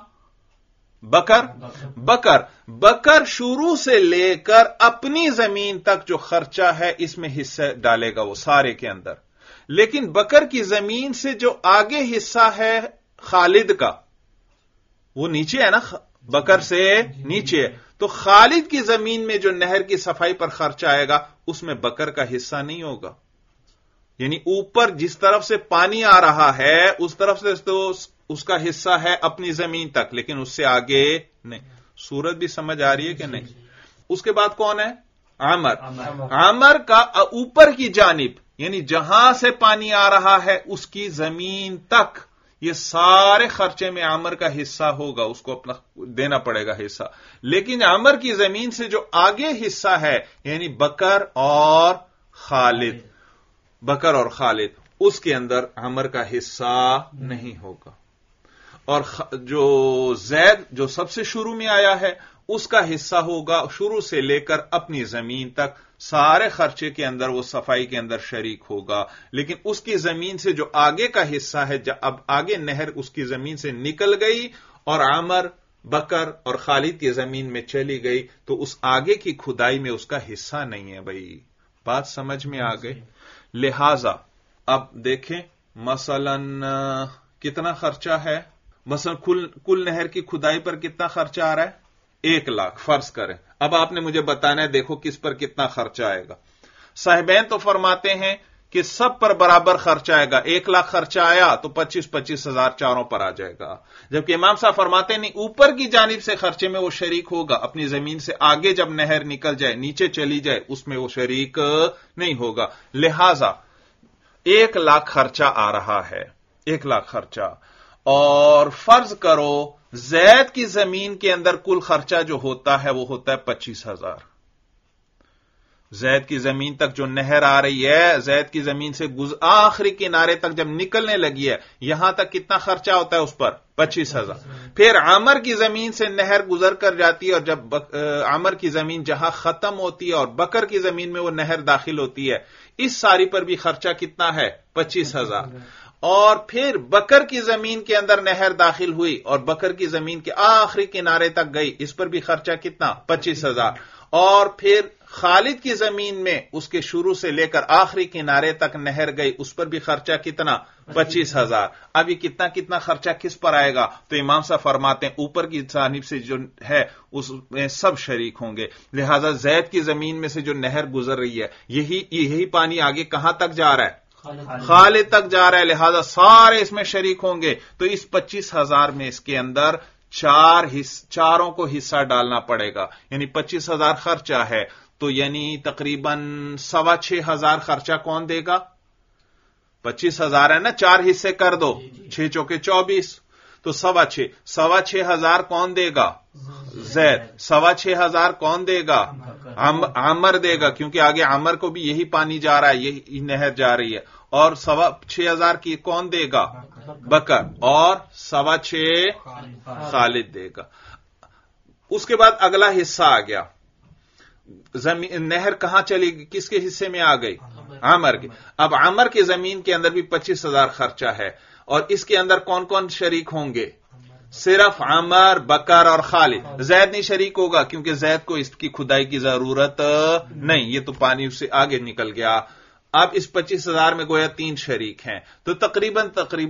بکر شروع سے لے کر اپنی زمین تک جو خرچہ ہے اس میں حصہ ڈالے گا وہ سارے کے اندر، لیکن بکر کی زمین سے جو آگے حصہ ہے خالد کا، وہ نیچے ہے نا، بکر سے نیچے ہے، تو خالد کی زمین میں جو نہر کی صفائی پر خرچہ آئے گا اس میں بکر کا حصہ نہیں ہوگا، یعنی اوپر جس طرف سے پانی آ رہا ہے اس طرف سے تو اس کا حصہ ہے اپنی زمین تک، لیکن اس سے آگے نہیں۔ صورت بھی سمجھ آ رہی ہے کہ نہیں؟ اس کے بعد کون ہے؟ عمر کا اوپر کی جانب، یعنی جہاں سے پانی آ رہا ہے اس کی زمین تک یہ سارے خرچے میں عمر کا حصہ ہوگا، اس کو اپنا دینا پڑے گا حصہ، لیکن عمر کی زمین سے جو آگے حصہ ہے یعنی بکر اور خالد، بکر اور خالد، اس کے اندر عمر کا حصہ نہیں ہوگا، اور جو زید جو سب سے شروع میں آیا ہے اس کا حصہ ہوگا، شروع سے لے کر اپنی زمین تک سارے خرچے کے اندر وہ صفائی کے اندر شریک ہوگا، لیکن اس کی زمین سے جو آگے کا حصہ ہے، اب آگے نہر اس کی زمین سے نکل گئی اور عمر، بکر اور خالد کی زمین میں چلی گئی، تو اس آگے کی کھدائی میں اس کا حصہ نہیں ہے۔ بھائی بات سمجھ میں آ گئی؟ لہذا اب دیکھیں مثلا کتنا خرچہ ہے، مثلا کل نہر کی کھدائی پر کتنا خرچہ آ رہا ہے؟ 1,00,000 فرض کریں۔ اب آپ نے مجھے بتانا ہے دیکھو کس پر کتنا خرچہ آئے گا۔ صاحبین تو فرماتے ہیں کہ سب پر برابر خرچہ آئے گا، 1,00,000 خرچہ آیا تو 25,000 ہزار چاروں پر آ جائے گا، جبکہ امام صاحب فرماتے ہیں نہیں، اوپر کی جانب سے خرچے میں وہ شریک ہوگا، اپنی زمین سے آگے جب نہر نکل جائے نیچے چلی جائے اس میں وہ شریک نہیں ہوگا۔ لہذا 1,00,000 خرچہ آ رہا ہے، 1,00,000 خرچہ، اور فرض کرو زید کی زمین کے اندر کل خرچہ جو ہوتا ہے وہ ہوتا ہے 25,000۔ زید کی زمین تک جو نہر آ رہی ہے، زید کی زمین سے آخری کنارے تک جب نکلنے لگی ہے، یہاں تک کتنا خرچہ ہوتا ہے اس پر؟ 25,000۔ پھر عمر کی زمین سے نہر گزر کر جاتی ہے، اور جب عمر کی زمین جہاں ختم ہوتی ہے اور بکر کی زمین میں وہ نہر داخل ہوتی ہے، اس ساری پر بھی خرچہ کتنا ہے؟ 25,000۔ اور پھر بکر کی زمین کے اندر نہر داخل ہوئی اور بکر کی زمین کے آخری کنارے تک گئی، اس پر بھی خرچہ کتنا؟ 25,000۔ اور پھر خالد کی زمین میں اس کے شروع سے لے کر آخری کنارے تک نہر گئی، اس پر بھی خرچہ کتنا؟ 25,000۔ اب یہ کتنا خرچہ کس پر آئے گا؟ تو امام صاحب فرماتے ہیں اوپر کی جانب سے جو ہے اس میں سب شریک ہوں گے، لہذا زید کی زمین میں سے جو نہر گزر رہی ہے یہی پانی آگے کہاں تک جا رہا ہے؟ خالد تک جا رہا ہے، لہذا سارے اس میں شریک ہوں گے، تو اس 25,000 میں اس کے اندر چاروں کو حصہ ڈالنا پڑے گا، یعنی 25,000 خرچہ ہے تو یعنی تقریباً 6,500 خرچہ کون دے گا؟ 25,000 ہے نا، 4 حصے کر دو، 6 چوکے 24، تو 6,500 کون دے گا؟ زید۔ 6,500 کون دے گا؟ عمر دے گا، کیونکہ آگے عمر کو بھی یہی پانی جا رہا ہے، یہی نہر جا رہی ہے، اور 6,500 کی کون دے گا؟ بکر، اور 6,500 خالد دے گا۔ اس کے بعد اگلا حصہ آ گیا، نہر کہاں چلی گئی؟ کس کے حصے میں آ گئی؟ عمر کی۔ اب عمر کی زمین کے اندر بھی 25,000 خرچہ ہے، اور اس کے اندر کون کون شریک ہوں گے؟ صرف عمر، بکر اور خالد۔ زید نہیں شریک ہوگا کیونکہ زید کو اس کی کھدائی کی ضرورت نہیں، یہ تو پانی اس سے آگے نکل گیا۔ اب اس 25,000 میں گویا 3 شریک ہیں، تو تقریباً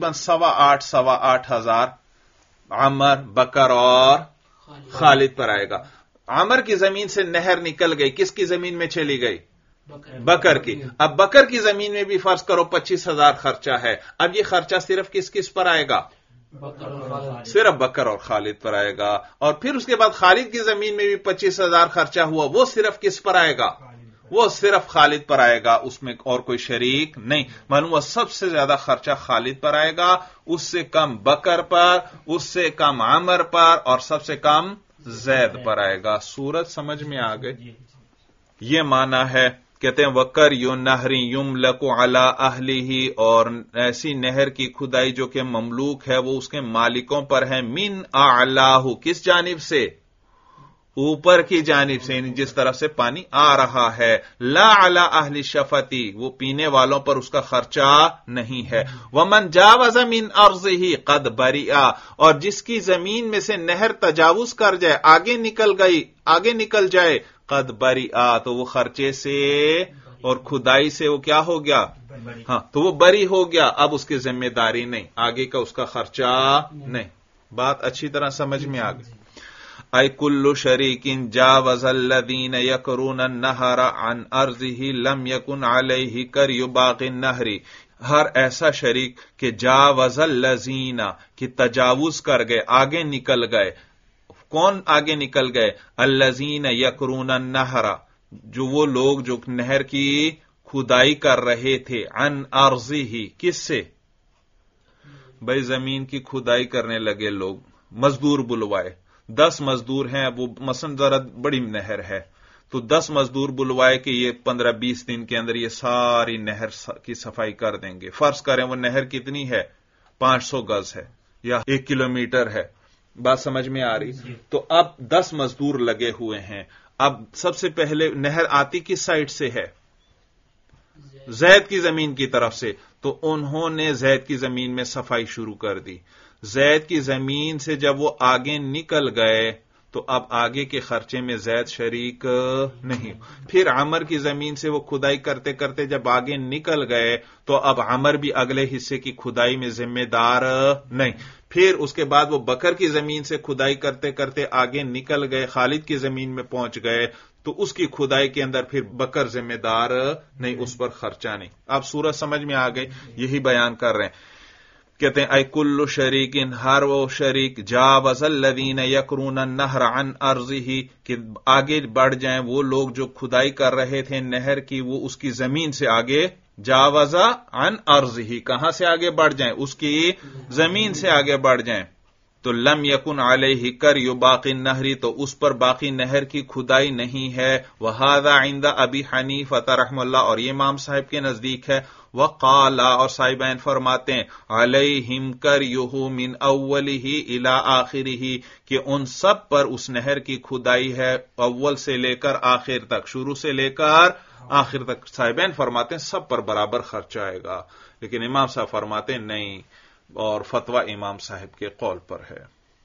8,500 عمر، بکر اور خالد پر آئے گا۔ عمر کی زمین سے نہر نکل گئی، کس کی زمین میں چلی گئی؟ بکر کی۔ اب بکر کی زمین میں بھی فرض کرو 25,000 خرچہ ہے، اب یہ خرچہ صرف کس پر آئے گا؟ صرف بکر اور خالد پر آئے گا۔ اور پھر اس کے بعد خالد کی زمین میں بھی 25,000 خرچہ ہوا، وہ صرف کس پر آئے گا؟ وہ صرف خالد پر آئے گا، اس میں اور کوئی شریک نہیں۔ معلوم ہوا سب سے زیادہ خرچہ خالد پر آئے گا، اس سے کم بکر پر، اس سے کم عمر پر، اور سب سے کم زید پر آئے گا۔ صورت سمجھ میں آ گئی؟ یہ معنی ہے، کہتے ہیں وکر یو نہری یم لکو علی اہلہ، اور ایسی نہر کی کھدائی جو کہ مملوک ہے وہ اس کے مالکوں پر ہے، من اعلاہ، کس جانب سے؟ اوپر کی جانب سے، یعنی جس طرف سے پانی آ رہا ہے، لا علی اہل شفتی، وہ پینے والوں پر اس کا خرچہ نہیں ہے۔ ومن جاوز من ارضہ قد برئ، اور جس کی زمین میں سے نہر تجاوز کر جائے، آگے نکل جائے، قد برئ، تو وہ خرچے سے اور کھدائی سے وہ کیا ہو گیا؟ ہاں، تو وہ بری ہو گیا، اب اس کی ذمہ داری نہیں، آگے کا اس کا خرچہ نہیں۔ بات اچھی طرح سمجھ میں آ گئی؟ اے کل شریک جاوز الذین یکرون النہر عن ارضہ لم یکن علیہ کری باقی النہر، ہر ایسا شریک کہ جاوز الذین، کہ تجاوز کر گئے، آگے نکل گئے۔ کون آگے نکل گئے؟ الذین یکرون النہر، جو وہ لوگ جو نہر کی کھدائی کر رہے تھے، عن ارضہ، کس سے؟ بھائی زمین کی کھدائی کرنے لگے لوگ، مزدور بلوائے، 10 مزدور ہیں، وہ مثلا ذرا بڑی نہر ہے تو 10 مزدور بلوائے کہ یہ 15-20 دن کے اندر یہ ساری نہر کی صفائی کر دیں گے. فرض کریں وہ نہر کتنی ہے، 500 گز ہے یا 1 کلومیٹر ہے. بات سمجھ میں آ رہی؟ تو اب 10 مزدور لگے ہوئے ہیں. اب سب سے پہلے نہر آتی کس سائڈ سے ہے؟ زید کی زمین کی طرف سے. تو انہوں نے زید کی زمین میں صفائی شروع کر دی. زید کی زمین سے جب وہ آگے نکل گئے تو اب آگے کے خرچے میں زید شریک نہیں. پھر عمر کی زمین سے وہ کھدائی کرتے کرتے جب آگے نکل گئے تو اب عمر بھی اگلے حصے کی کھدائی میں ذمہ دار نہیں. پھر اس کے بعد وہ بکر کی زمین سے کھدائی کرتے کرتے آگے نکل گئے، خالد کی زمین میں پہنچ گئے تو اس کی کھدائی کے اندر پھر بکر ذمہ دار نہیں، اس پر خرچہ نہیں. اب صورت سمجھ میں آ گئی، یہی بیان کر رہے ہیں. کہتے ہیں اے کل شریک، ہر وہ شریک جاوز الذین یکرون النہر عن ارضہ، کہ آگے بڑھ جائیں وہ لوگ جو کھدائی کر رہے تھے نہر کی، وہ اس کی زمین سے آگے، جاوز عن ارضہ، کہاں سے آگے بڑھ جائیں؟ اس کی زمین سے آگے بڑھ جائیں. تو لم یکن علیہ کرئی باقی النہر، تو اس پر باقی نہر کی کھدائی نہیں ہے. وہذا عند ابی حنیفہ رحم اللہ، اور یہ امام صاحب کے نزدیک ہے. وقال، اور صاحبین فرماتے ہیں علیہم کریہ من اولہ الی آخرہ، کہ ان سب پر اس نہر کی کھدائی ہے اول سے لے کر آخر تک، شروع سے لے کر آخر تک. صاحبین فرماتے ہیں سب پر برابر خرچ آئے گا، لیکن امام صاحب فرماتے ہیں نہیں، اور فتویٰ امام صاحب کے قول پر ہے.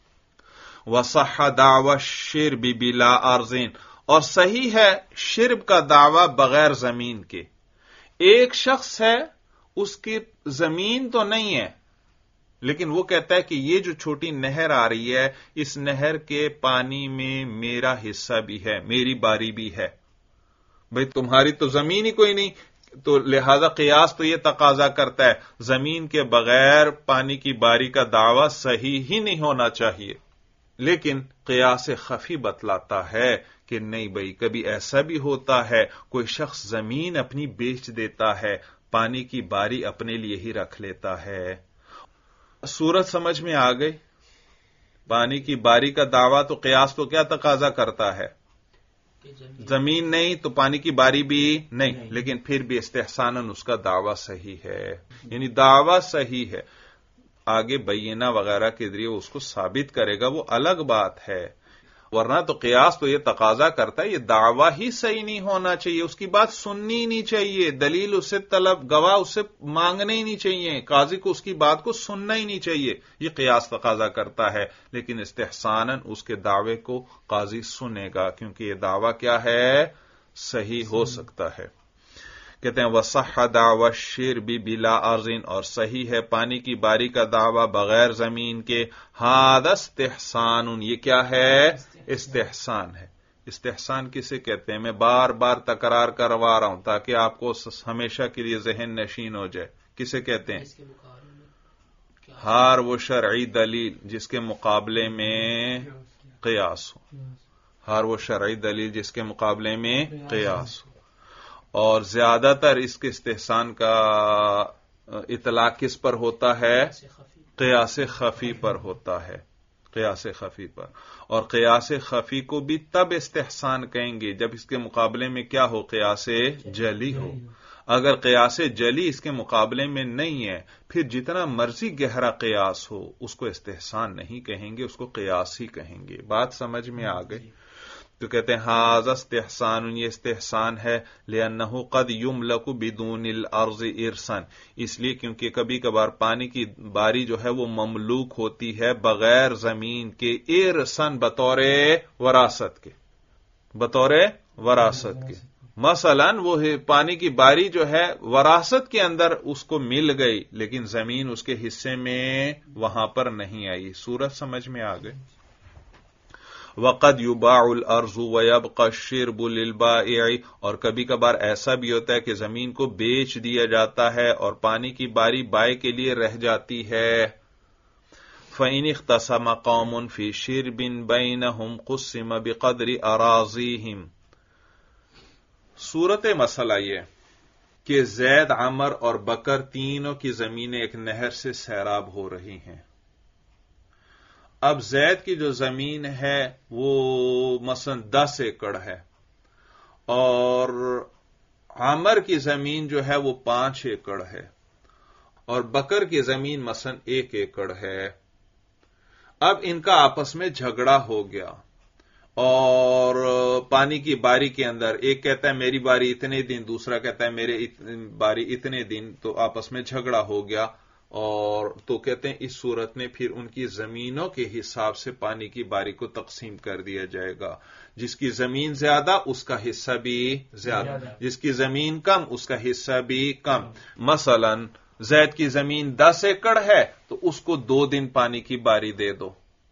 وصح دعوی الشرب بلا ارض، اور صحیح ہے شرب کا دعویٰ بغیر زمین کے. ایک شخص ہے، اس کی زمین تو نہیں ہے، لیکن وہ کہتا ہے کہ یہ جو چھوٹی نہر آ رہی ہے، اس نہر کے پانی میں میرا حصہ بھی ہے، میری باری بھی ہے. بھئی تمہاری تو زمین ہی کوئی نہیں، تو لہذا قیاس تو یہ تقاضا کرتا ہے زمین کے بغیر پانی کی باری کا دعویٰ صحیح ہی نہیں ہونا چاہیے. لیکن قیاس خفی بتلاتا ہے کہ نہیں بھئی، کبھی ایسا بھی ہوتا ہے کوئی شخص زمین اپنی بیچ دیتا ہے، پانی کی باری اپنے لیے ہی رکھ لیتا ہے. صورت سمجھ میں آ گئی؟ پانی کی باری کا دعویٰ تو قیاس تو کیا تقاضا کرتا ہے؟ زمین نہیں تو پانی کی باری بھی نہیں، لیکن پھر بھی استحساناً اس کا دعویٰ صحیح ہے، یعنی دعویٰ صحیح ہے. آگے بینہ وغیرہ کے ذریعے اس کو ثابت کرے گا، وہ الگ بات ہے. ورنہ تو قیاس تو یہ تقاضا کرتا ہے یہ دعویٰ ہی صحیح نہیں ہونا چاہیے، اس کی بات سننی ہی نہیں چاہیے، دلیل اس سے طلب، گواہ اس سے مانگنے ہی نہیں چاہیے، قاضی کو اس کی بات کو سننا ہی نہیں چاہیے. یہ قیاس تقاضا کرتا ہے، لیکن استحساناً اس کے دعوے کو قاضی سنے گا، کیونکہ یہ دعویٰ کیا ہے؟ صحیح ہو سکتا ہے. کہتے ہیں وصح دعوی الشرب بلا ارض، اور صحیح ہے پانی کی باری کا دعویٰ بغیر زمین کے. ھذا استحسان، یہ کیا ہے؟ استحسان ہے. استحسان کسے کہتے ہیں؟ میں بار بار تکرار کروا رہا ہوں تاکہ آپ کو ہمیشہ کے لیے ذہن نشین ہو جائے. کسے کہتے ہیں؟ ہر وہ شرعی دلیل جس کے مقابلے میں قیاس ہو، ہر وہ شرعی دلیل جس کے مقابلے میں قیاس ہو. اور زیادہ تر اس کے استحسان کا اطلاق کس پر ہوتا ہے؟ قیاس خفی پر ہوتا ہے، قیاس خفی پر. اور قیاس خفی کو بھی تب استحسان کہیں گے جب اس کے مقابلے میں کیا ہو؟ قیاس جلی ہو. اگر قیاس جلی اس کے مقابلے میں نہیں ہے، پھر جتنا مرضی گہرا قیاس ہو اس کو استحسان نہیں کہیں گے، اس کو قیاس ہی کہیں گے. بات سمجھ میں آ گئی؟ تو کہتے ہیں ھذا استحسان، یہ استحسان ہے. لأنه قد يملك بدون الارض ارثا، اس لیے کیونکہ کبھی کبھار پانی کی باری جو ہے وہ مملوک ہوتی ہے بغیر زمین کے، ارثاً بطور وراثت کے، بطور وراثت کے. مثلا وہ پانی کی باری جو ہے وراثت کے اندر اس کو مل گئی، لیکن زمین اس کے حصے میں وہاں پر نہیں آئی. صورت سمجھ میں آ گئی؟ وقد یباع الارض ویبقى الشرب للبائع، اور کبھی کبھار ایسا بھی ہوتا ہے کہ زمین کو بیچ دیا جاتا ہے اور پانی کی باری بائع کے لیے رہ جاتی ہے. فإن اختصم قوم في شرب بينهم قسم بقدر أراضيهم. صورت مسئلہ یہ کہ زید، عمر اور بکر تینوں کی زمینیں ایک نہر سے سیراب ہو رہی ہیں. اب زید کی جو زمین ہے وہ مثلا 10 ایکڑ ہے اور عامر کی زمین جو ہے وہ 5 ایکڑ ہے اور بکر کی زمین مثلا 1 ایکڑ ہے. اب ان کا آپس میں جھگڑا ہو گیا اور پانی کی باری کے اندر ایک کہتا ہے میری باری اتنے دن، دوسرا کہتا ہے میرے باری اتنے دن، تو آپس میں جھگڑا ہو گیا. اور تو کہتے ہیں اس صورت میں پھر ان کی زمینوں کے حساب سے پانی کی باری کو تقسیم کر دیا جائے گا. جس کی زمین زیادہ اس کا حصہ بھی زیادہ، جس کی زمین کم اس کا حصہ بھی کم. مثلا زید کی زمین 10 ایکڑ ہے تو اس کو 2 دن پانی کی باری دے دو،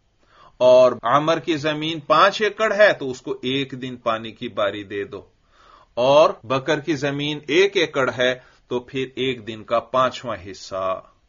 اور عمر کی زمین 5 ایکڑ ہے تو اس کو 1 دن پانی کی باری دے دو، اور بکر کی زمین 1 ایکڑ ہے تو پھر 1 دن کا 5واں حصہ،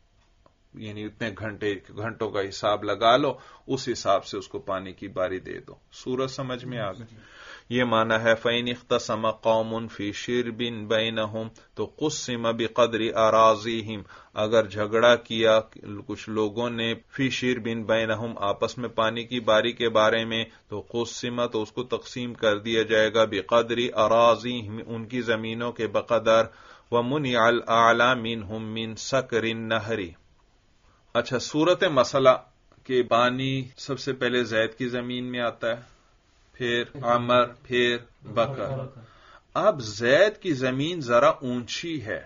یعنی اتنے گھنٹوں کا حساب لگا لو، اس حساب سے اس کو پانی کی باری دے دو. سورج سمجھ میں آ گئی. یہ معنی ہے فَإِنِ اخْتَصَمَ قَوْمٌ فِي شِرْبٍ بَيْنَهُمْ تو قُسِّمَ بِقَدْرِ أَرَاضِيهِمْ، اگر جھگڑا کیا کچھ لوگوں نے فی شِرْبٍ بَيْنَهُمْ آپس میں پانی کی باری کے بارے میں، تو قُسِّمَ تو اس کو تقسیم کر دیا جائے گا بِقَدْرِ أَرَاضِيهِمْ ان کی زمینوں کے بقدر. وَمُنِعَ الْأَعْلَى مِنْهُمْ مِنْ سَكْرِ النَّهْرِ. اچھا، صورت مسئلہ کہ پانی سب سے پہلے زید کی زمین میں آتا ہے، پھر عمر، پھر بکر. اب زید کی زمین ذرا اونچی ہے،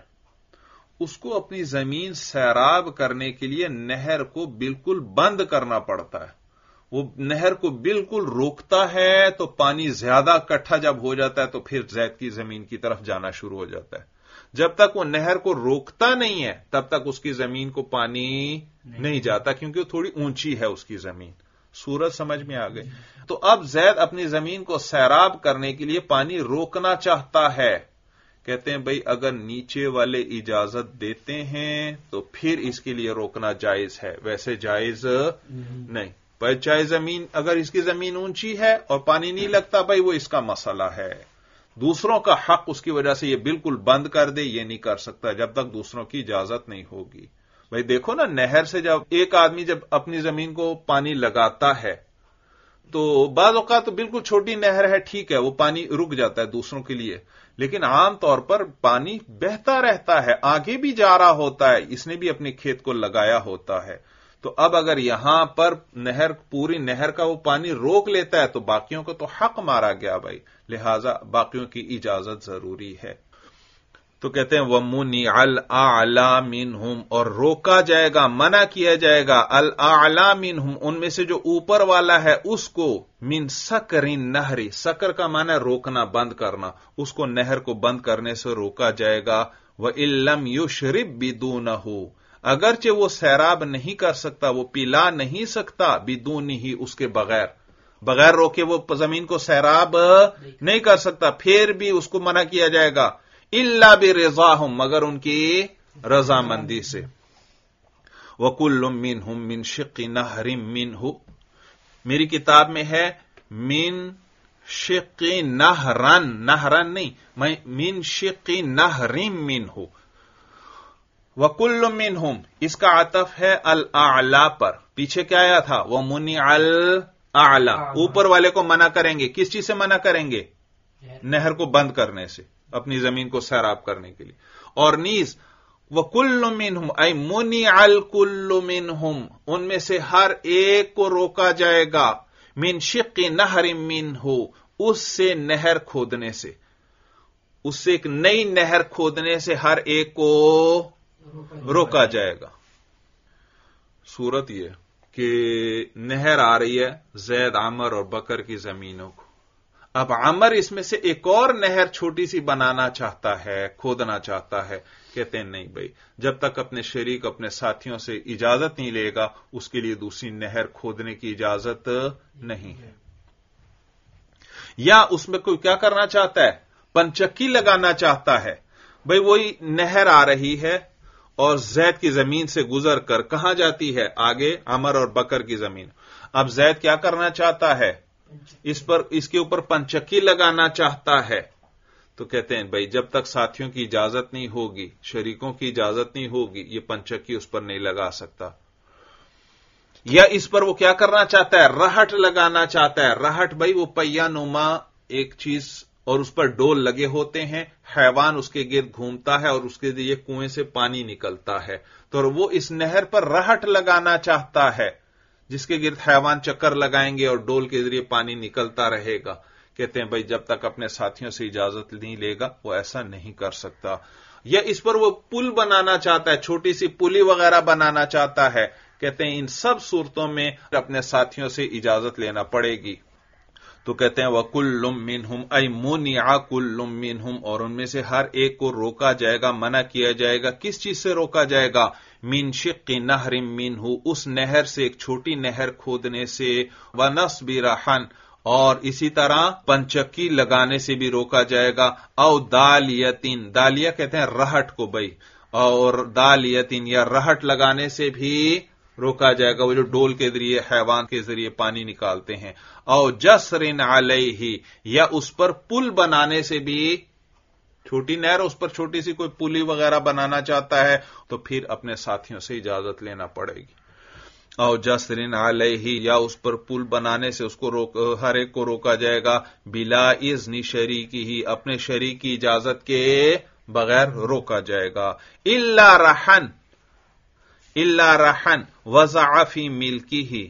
اس کو اپنی زمین سیراب کرنے کے لیے نہر کو بالکل بند کرنا پڑتا ہے. وہ نہر کو بالکل روکتا ہے تو پانی زیادہ اکٹھا جب ہو جاتا ہے تو پھر زید کی زمین کی طرف جانا شروع ہو جاتا ہے. جب تک وہ نہر کو روکتا نہیں ہے تب تک اس کی زمین کو پانی نہیں جاتا، کیونکہ وہ تھوڑی اونچی ہے اس کی زمین. سورج سمجھ میں آ گئی. تو اب زید اپنی زمین کو سیراب کرنے کے لیے پانی روکنا چاہتا ہے. کہتے ہیں بھئی اگر نیچے والے اجازت دیتے ہیں تو پھر اس کے لیے روکنا جائز ہے، ویسے جائز نہیں. چاہے زمین اگر اس کی زمین اونچی ہے اور پانی نہیں لگتا، بھئی وہ اس کا مسئلہ ہے. دوسروں کا حق اس کی وجہ سے یہ بالکل بند کر دے، یہ نہیں کر سکتا جب تک دوسروں کی اجازت نہیں ہوگی. بھئی دیکھو نا، نہر سے جب ایک آدمی جب اپنی زمین کو پانی لگاتا ہے تو بعض اوقات تو بالکل چھوٹی نہر ہے، ٹھیک ہے، وہ پانی رک جاتا ہے دوسروں کے لیے، لیکن عام طور پر پانی بہتا رہتا ہے، آگے بھی جا رہا ہوتا ہے، اس نے بھی اپنے کھیت کو لگایا ہوتا ہے. تو اب اگر یہاں پر نہر، پوری نہر کا وہ پانی روک لیتا ہے تو باقیوں کو تو حق مارا گیا بھائی، لہذا باقیوں کی اجازت ضروری ہے. تو کہتے ہیں وَمُنِعَ الْأَعْلَى مِنْهُمْ، اور روکا جائے گا، منع کیا جائے گا، الْأَعْلَى مِنْهُمْ ان میں سے جو اوپر والا ہے اس کو، مِنْ سَكْرِ النَّهْرِ، سکر کا معنی ہے روکنا، بند کرنا، اس کو نہر کو بند کرنے سے روکا جائے گا. وَإِن لَّمْ يُشْرِبْ بِدُونَهُ، اگرچہ وہ سیراب نہیں کر سکتا، وہ پلا نہیں سکتا، بدونہی اس کے بغیر روکے وہ زمین کو سیراب نہیں کر سکتا، پھر بھی اس کو منع کیا جائے گا. الا برضاہم، مگر ان کی رضامندی سے. وَكُلٌّ مِّنْهُم مِّن شِقِّ نَهْرٍ مِّنْهُ، میری کتاب میں ہے من شِقِّ نَهْرًا، نہرن نہیں، من شِقِّ نَهْرٍ مِّنْهُ. وَكُلٌّ مِّنْهُم اس کا عطف ہے الْأَعْلَى پر، پیچھے کیا آیا تھا؟ وَمُنِعَ الْأَعْلَى، اوپر والے کو منع کریں گے، کس چیز سے منع کریں گے؟ نہر کو بند کرنے سے، اپنی زمین کو سیراب کرنے کے لیے. اور نیز وَكُلٌّ مِّنْهُمْ اَيْ مُنِعَ الْكُلُّ مِنْهُمْ ان میں سے ہر ایک کو روکا جائے گا، مِن شِقِّ نَهْرٍ مِّنْهُ اس سے نہر کھودنے سے، اس سے ایک نئی نہر کھودنے سے ہر ایک کو روکا جائے گا. صورت یہ کہ نہر آ رہی ہے زید، عمر اور بکر کی زمینوں کو. اب عمر اس میں سے ایک اور نہر چھوٹی سی بنانا چاہتا ہے، کھودنا چاہتا ہے. کہتے ہیں نہیں بھائی، جب تک اپنے شریک، اپنے ساتھیوں سے اجازت نہیں لے گا اس کے لیے دوسری نہر کھودنے کی اجازت نہیں ہے. یا اس میں کوئی کیا کرنا چاہتا ہے؟ پنچکی لگانا چاہتا ہے. بھائی وہی نہر آ رہی ہے اور زید کی زمین سے گزر کر کہاں جاتی ہے؟ آگے عمر اور بکر کی زمین. اب زید کیا کرنا چاہتا ہے؟ اس کے اوپر پنچکی لگانا چاہتا ہے. تو کہتے ہیں بھائی جب تک ساتھیوں کی اجازت نہیں ہوگی، شریکوں کی اجازت نہیں ہوگی، یہ پنچکی اس پر نہیں لگا سکتا. یا اس پر وہ کیا کرنا چاہتا ہے؟ رہٹ لگانا چاہتا ہے. رہٹ بھائی وہ پہیا نما ایک چیز اور اس پر ڈول لگے ہوتے ہیں، حیوان اس کے گرد گھومتا ہے اور اس کے ذریعے کنویں سے پانی نکلتا ہے، تو وہ اس نہر پر رہٹ لگانا چاہتا ہے جس کے گرد حیوان چکر لگائیں گے اور ڈول کے ذریعے پانی نکلتا رہے گا۔ کہتے ہیں بھائی جب تک اپنے ساتھیوں سے اجازت نہیں لے گا وہ ایسا نہیں کر سکتا۔ یا اس پر وہ پل بنانا چاہتا ہے، چھوٹی سی پلی وغیرہ بنانا چاہتا ہے، کہتے ہیں ان سب صورتوں میں اپنے ساتھیوں سے اجازت لینا پڑے گی۔ تو کہتے ہیں وَكُلٌّ مِّنْهُمْ أَيْ مُنِعَ كُلٌّ مِّنْهُمْ، اور ان میں سے ہر ایک کو روکا جائے گا، منع کیا جائے گا۔ کس چیز سے روکا جائے گا؟ مِن شِقِّ نَهْرٍ مِّنْهُ، اس نہر سے، ایک چھوٹی نہر کھودنے سے، وَنَصْبِ رَحَن، اور اسی طرح پنچکی لگانے سے بھی روکا جائے گا، او دالیتن، دالیہ کہتے ہیں رہٹ کو بھائی، اور دالیتن یا رہٹ لگانے سے بھی روکا جائے گا، وہ جو ڈول کے ذریعے حیوان کے ذریعے پانی نکالتے ہیں، او جسرن علیہ، یا اس پر پل بنانے سے بھی، چھوٹی نہر اس پر چھوٹی سی کوئی پلی وغیرہ بنانا چاہتا ہے تو پھر اپنے ساتھیوں سے اجازت لینا پڑے گی۔ او جسرن علیہ، یا اس پر پل بنانے سے اس کو ہر ایک کو روکا جائے گا، بلا اذن شریکی ہی، اپنے شریک کی اجازت کے بغیر روکا جائے گا۔ الا رحن وضع فی ملکہ،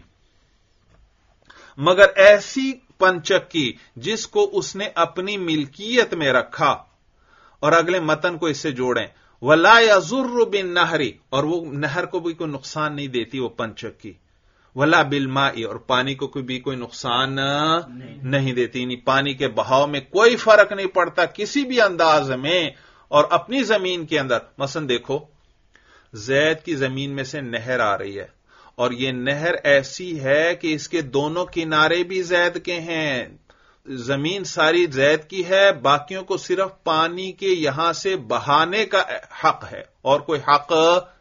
مگر ایسی پنچکی جس کو اس نے اپنی ملکیت میں رکھا، اور اگلے متن کو اس سے جوڑیں، ولا یضر بالنہر، اور وہ نہر کو بھی کوئی نقصان نہیں دیتی وہ پنچکی، ولا بالماء، اور پانی کو بھی کوئی نقصان نہیں دیتی، یعنی پانی کے بہاؤ میں کوئی فرق نہیں پڑتا کسی بھی انداز میں، اور اپنی زمین کے اندر، مثلا دیکھو زید کی زمین میں سے نہر آ رہی ہے، اور یہ نہر ایسی ہے کہ اس کے دونوں کنارے بھی زید کے ہیں، زمین ساری زید کی ہے، باقیوں کو صرف پانی کے یہاں سے بہانے کا حق ہے، اور کوئی حق،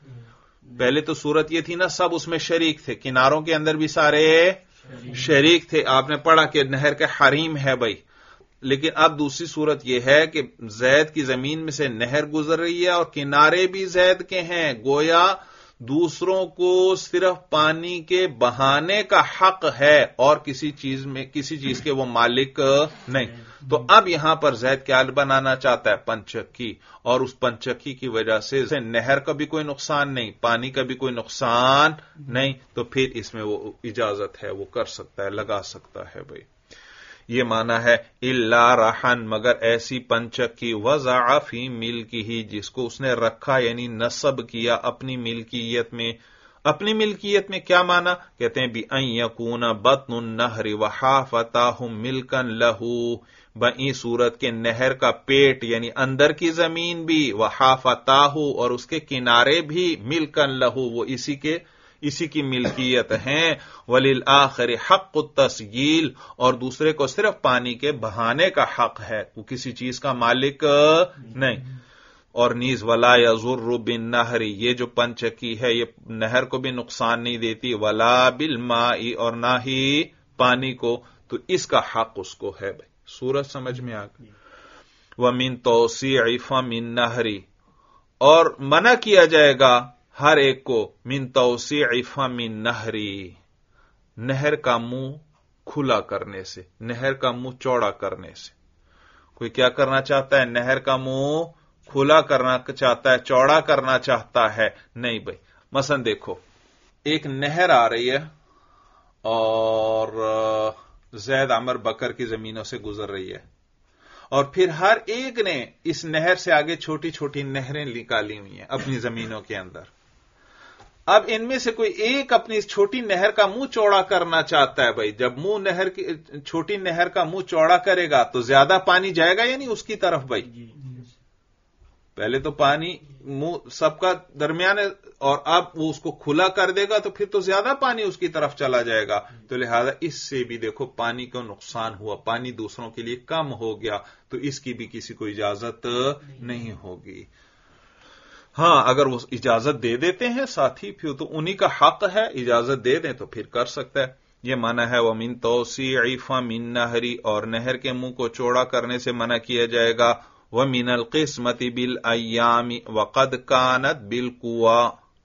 پہلے تو صورت یہ تھی نا سب اس میں شریک تھے، کناروں کے اندر بھی سارے شریک تھے، آپ نے پڑھا کہ نہر کے حریم ہے بھائی، لیکن اب دوسری صورت یہ ہے کہ زید کی زمین میں سے نہر گزر رہی ہے اور کنارے بھی زید کے ہیں، گویا دوسروں کو صرف پانی کے بہانے کا حق ہے اور کسی چیز کے وہ مالک نہیں۔ تو اب یہاں پر زید کیا بنانا چاہتا ہے؟ پنچکی، اور اس پنچکی کی وجہ سے نہر کا بھی کوئی نقصان نہیں، پانی کا بھی کوئی نقصان نہیں، تو پھر اس میں وہ اجازت ہے، وہ کر سکتا ہے، لگا سکتا ہے بھائی۔ یہ معنی ہے الا رحن، مگر ایسی پنچکی وضع فی ملکہ، جس کو اس نے رکھا یعنی نصب کیا اپنی ملکیت میں۔ اپنی ملکیت میں کیا معنی؟ کہتے ہیں بأن یکون بطن النہر وحافتاہ ملکا لہ، بئی صورت کے نہر کا پیٹ یعنی اندر کی زمین بھی، وحافتاہ اور اس کے کنارے بھی، ملکا لہ وہ اسی کی ملکیت ہیں، وللآخر حق التسجیل، اور دوسرے کو صرف پانی کے بہانے کا حق ہے، وہ کسی چیز کا مالک نہیں۔ اور نیز ولا یضر بالنہر، یہ جو پنچکی ہے یہ نہر کو بھی نقصان نہیں دیتی، ولا بالماء، اور نہ ہی پانی کو، تو اس کا حق اس کو ہے بھائی۔ سورج سمجھ میں آ گئی۔ ومن توسیع فم النہر، اور منع کیا جائے گا ہر ایک کو من توسیع فم النہر، نہر کا منہ کھلا کرنے سے، نہر کا منہ چوڑا کرنے سے۔ کوئی کیا کرنا چاہتا ہے؟ نہر کا منہ کھلا کرنا چاہتا ہے، چوڑا کرنا چاہتا ہے، نہیں بھائی۔ مثلا دیکھو ایک نہر آ رہی ہے اور زید عمر بکر کی زمینوں سے گزر رہی ہے، اور پھر ہر ایک نے اس نہر سے آگے چھوٹی چھوٹی نہریں نکالی ہوئی ہیں اپنی زمینوں کے اندر۔ اب ان میں سے کوئی ایک اپنی اس چھوٹی نہر کا منہ چوڑا کرنا چاہتا ہے بھائی، جب چھوٹی نہر کا منہ چوڑا کرے گا تو زیادہ پانی جائے گا یا نہیں اس کی طرف بھائی؟ پہلے تو پانی منہ سب کا درمیان ہے، اور اب وہ اس کو کھلا کر دے گا تو پھر تو زیادہ پانی اس کی طرف چلا جائے گا، تو لہذا اس سے بھی دیکھو پانی کا نقصان ہوا، پانی دوسروں کے لیے کم ہو گیا، تو اس کی بھی کسی کو اجازت نہیں ہوگی۔ ہاں اگر وہ اجازت دے دیتے ہیں ساتھی، پھر تو انہی کا حق ہے، اجازت دے دیں تو پھر کر سکتا ہے۔ یہ معنی ہے ومن توسیع فم النہر، اور نہر کے منہ کو چوڑا کرنے سے منع کیا جائے گا، ومن القسمۃ بالایام وقد کانت بالقوا،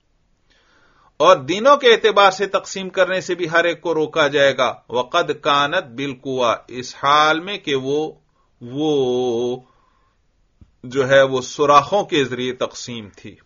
اور دنوں کے اعتبار سے تقسیم کرنے سے بھی ہر ایک کو روکا جائے گا، وقد کانت بالقوا، اس حال میں کہ وہ وہ جو ہے وہ سوراخوں کے ذریعے تقسیم تھی۔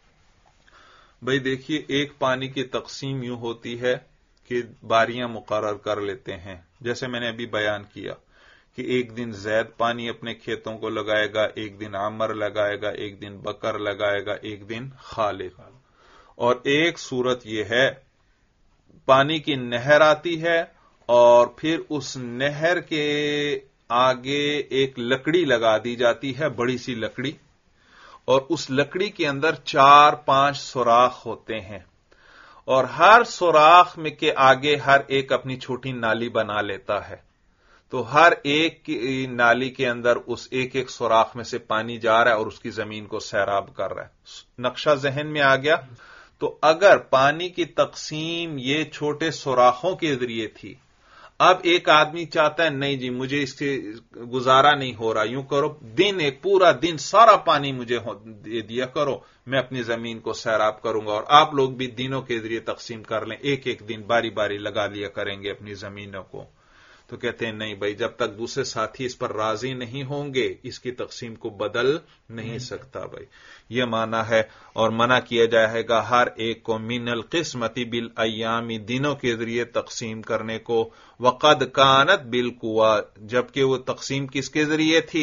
بھئی دیکھیے، ایک پانی کی تقسیم یوں ہوتی ہے کہ باریاں مقرر کر لیتے ہیں، جیسے میں نے ابھی بیان کیا کہ ایک دن زید پانی اپنے کھیتوں کو لگائے گا، ایک دن عامر لگائے گا، ایک دن بکر لگائے گا، ایک دن خالد۔ اور ایک صورت یہ ہے، پانی کی نہر آتی ہے اور پھر اس نہر کے آگے ایک لکڑی لگا دی جاتی ہے، بڑی سی لکڑی، اور اس لکڑی کے اندر 4-5 سوراخ ہوتے ہیں، اور ہر سوراخ میں کے آگے ہر ایک اپنی چھوٹی نالی بنا لیتا ہے، تو ہر ایک کی نالی کے اندر اس ایک ایک سوراخ میں سے پانی جا رہا ہے اور اس کی زمین کو سیراب کر رہا ہے۔ نقشہ ذہن میں آ گیا؟ تو اگر پانی کی تقسیم یہ چھوٹے سوراخوں کے ذریعے تھی، اب ایک آدمی چاہتا ہے نہیں جی مجھے اس سے گزارا نہیں ہو رہا، یوں کرو ایک پورا دن سارا پانی مجھے دے دیا کرو، میں اپنی زمین کو سیراب کروں گا، اور آپ لوگ بھی دنوں کے ذریعے تقسیم کر لیں، ایک ایک دن باری باری لگا لیا کریں گے اپنی زمینوں کو۔ تو کہتے ہیں نہیں بھائی، جب تک دوسرے ساتھی اس پر راضی نہیں ہوں گے اس کی تقسیم کو بدل نہیں سکتا بھائی، یہ معنی ہے۔ اور منع کیا جائے گا ہر ایک کو من القسمتی بالایام، دنوں کے ذریعے تقسیم کرنے کو، وقد کانت بالقوا، جبکہ وہ تقسیم کس کے ذریعے تھی؟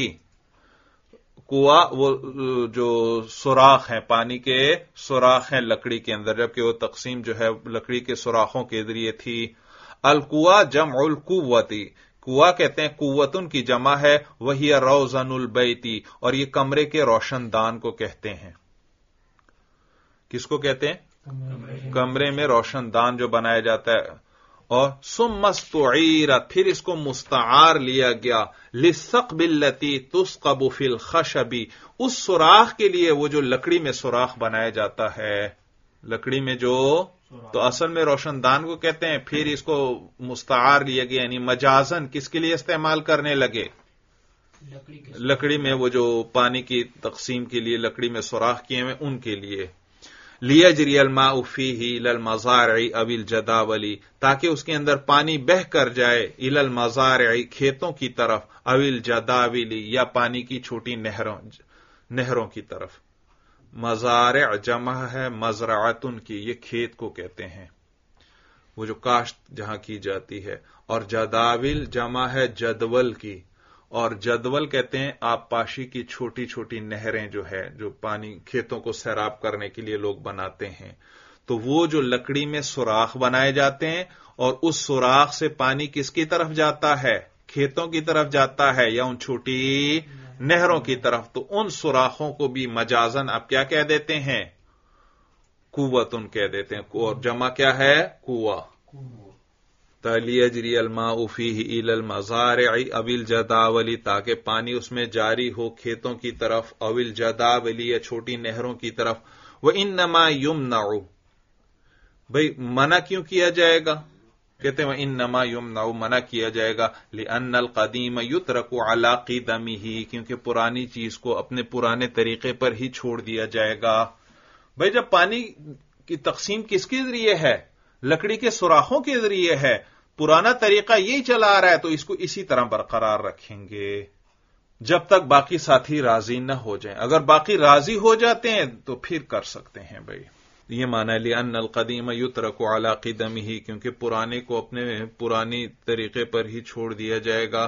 کوا، وہ جو سوراخ ہیں، پانی کے سوراخ ہیں لکڑی کے اندر، جبکہ وہ تقسیم جو ہے لکڑی کے سوراخوں کے ذریعے تھی۔ القوا جمع القوتی، کوا کہتے ہیں قوتن کی جمع ہے، وہی روزن البیتی، اور یہ کمرے کے روشن دان کو کہتے ہیں۔ کس کو کہتے ہیں؟ کمرے میں روشن دان جو بنایا جاتا ہے۔ اور ثم استعیرت، پھر اس کو مستعار لیا گیا، للثقب التی تثقب فی الخشب، اس سوراخ کے لیے وہ جو لکڑی میں سوراخ بنایا جاتا ہے، لکڑی میں جو، تو اصل میں روشن دان کو کہتے ہیں، پھر اس کو مستعار لیا گیا، یعنی مجازن کس کے لیے استعمال کرنے لگے؟ لکڑی میں وہ جو پانی کی تقسیم کے لیے لکڑی میں سوراخ کیے ہوئے ان کے لیے۔ لیجری الماء فیہ الی المزارع او الجداول، تاکہ اس کے اندر پانی بہہ کر جائے، الی المزارع کھیتوں کی طرف، او الجداول یا پانی کی چھوٹی نہروں کی طرف۔ مزارع جمع ہے مزرعتن کی، یہ کھیت کو کہتے ہیں، وہ جو کاشت جہاں کی جاتی ہے، اور جداول جمع ہے جدول کی، اور جدول کہتے ہیں آب پاشی کی چھوٹی چھوٹی نہریں جو ہے، جو پانی کھیتوں کو سیراب کرنے کے لیے لوگ بناتے ہیں۔ تو وہ جو لکڑی میں سوراخ بنائے جاتے ہیں، اور اس سوراخ سے پانی کس کی طرف جاتا ہے؟ کھیتوں کی طرف جاتا ہے یا ان چھوٹی نہروں کی طرف؟ تو ان سوراخوں کو بھی مجازن اب کیا کہہ دیتے ہیں؟ قوتن کہہ دیتے ہیں، اور جمع کیا ہے؟ قوہ۔ لیجری الماء فیہ الی المزارع او الجداول، تاکہ پانی اس میں جاری ہو کھیتوں کی طرف، او الجداول یا چھوٹی نہروں کی طرف۔ وانما یمنع، بھئی منع کیوں کیا جائے گا؟ کہتے ہیں وانما یمنع، منع کیا جائے گا، لان القدیم یترک علی قدمہ، کیونکہ پرانی چیز کو اپنے پرانے طریقے پر ہی چھوڑ دیا جائے گا۔ بھئی جب پانی کی تقسیم کس کے ذریعے ہے؟ لکڑی کے سوراخوں کے ذریعے ہے، پرانا طریقہ یہی چلا آ رہا ہے، تو اس کو اسی طرح برقرار رکھیں گے جب تک باقی ساتھی راضی نہ ہو جائیں۔ اگر باقی راضی ہو جاتے ہیں تو پھر کر سکتے ہیں بھائی۔ یہ معنی لأن القدیم یترک علی قدمہ، کیونکہ پرانے کو اپنے پرانی طریقے پر ہی چھوڑ دیا جائے گا۔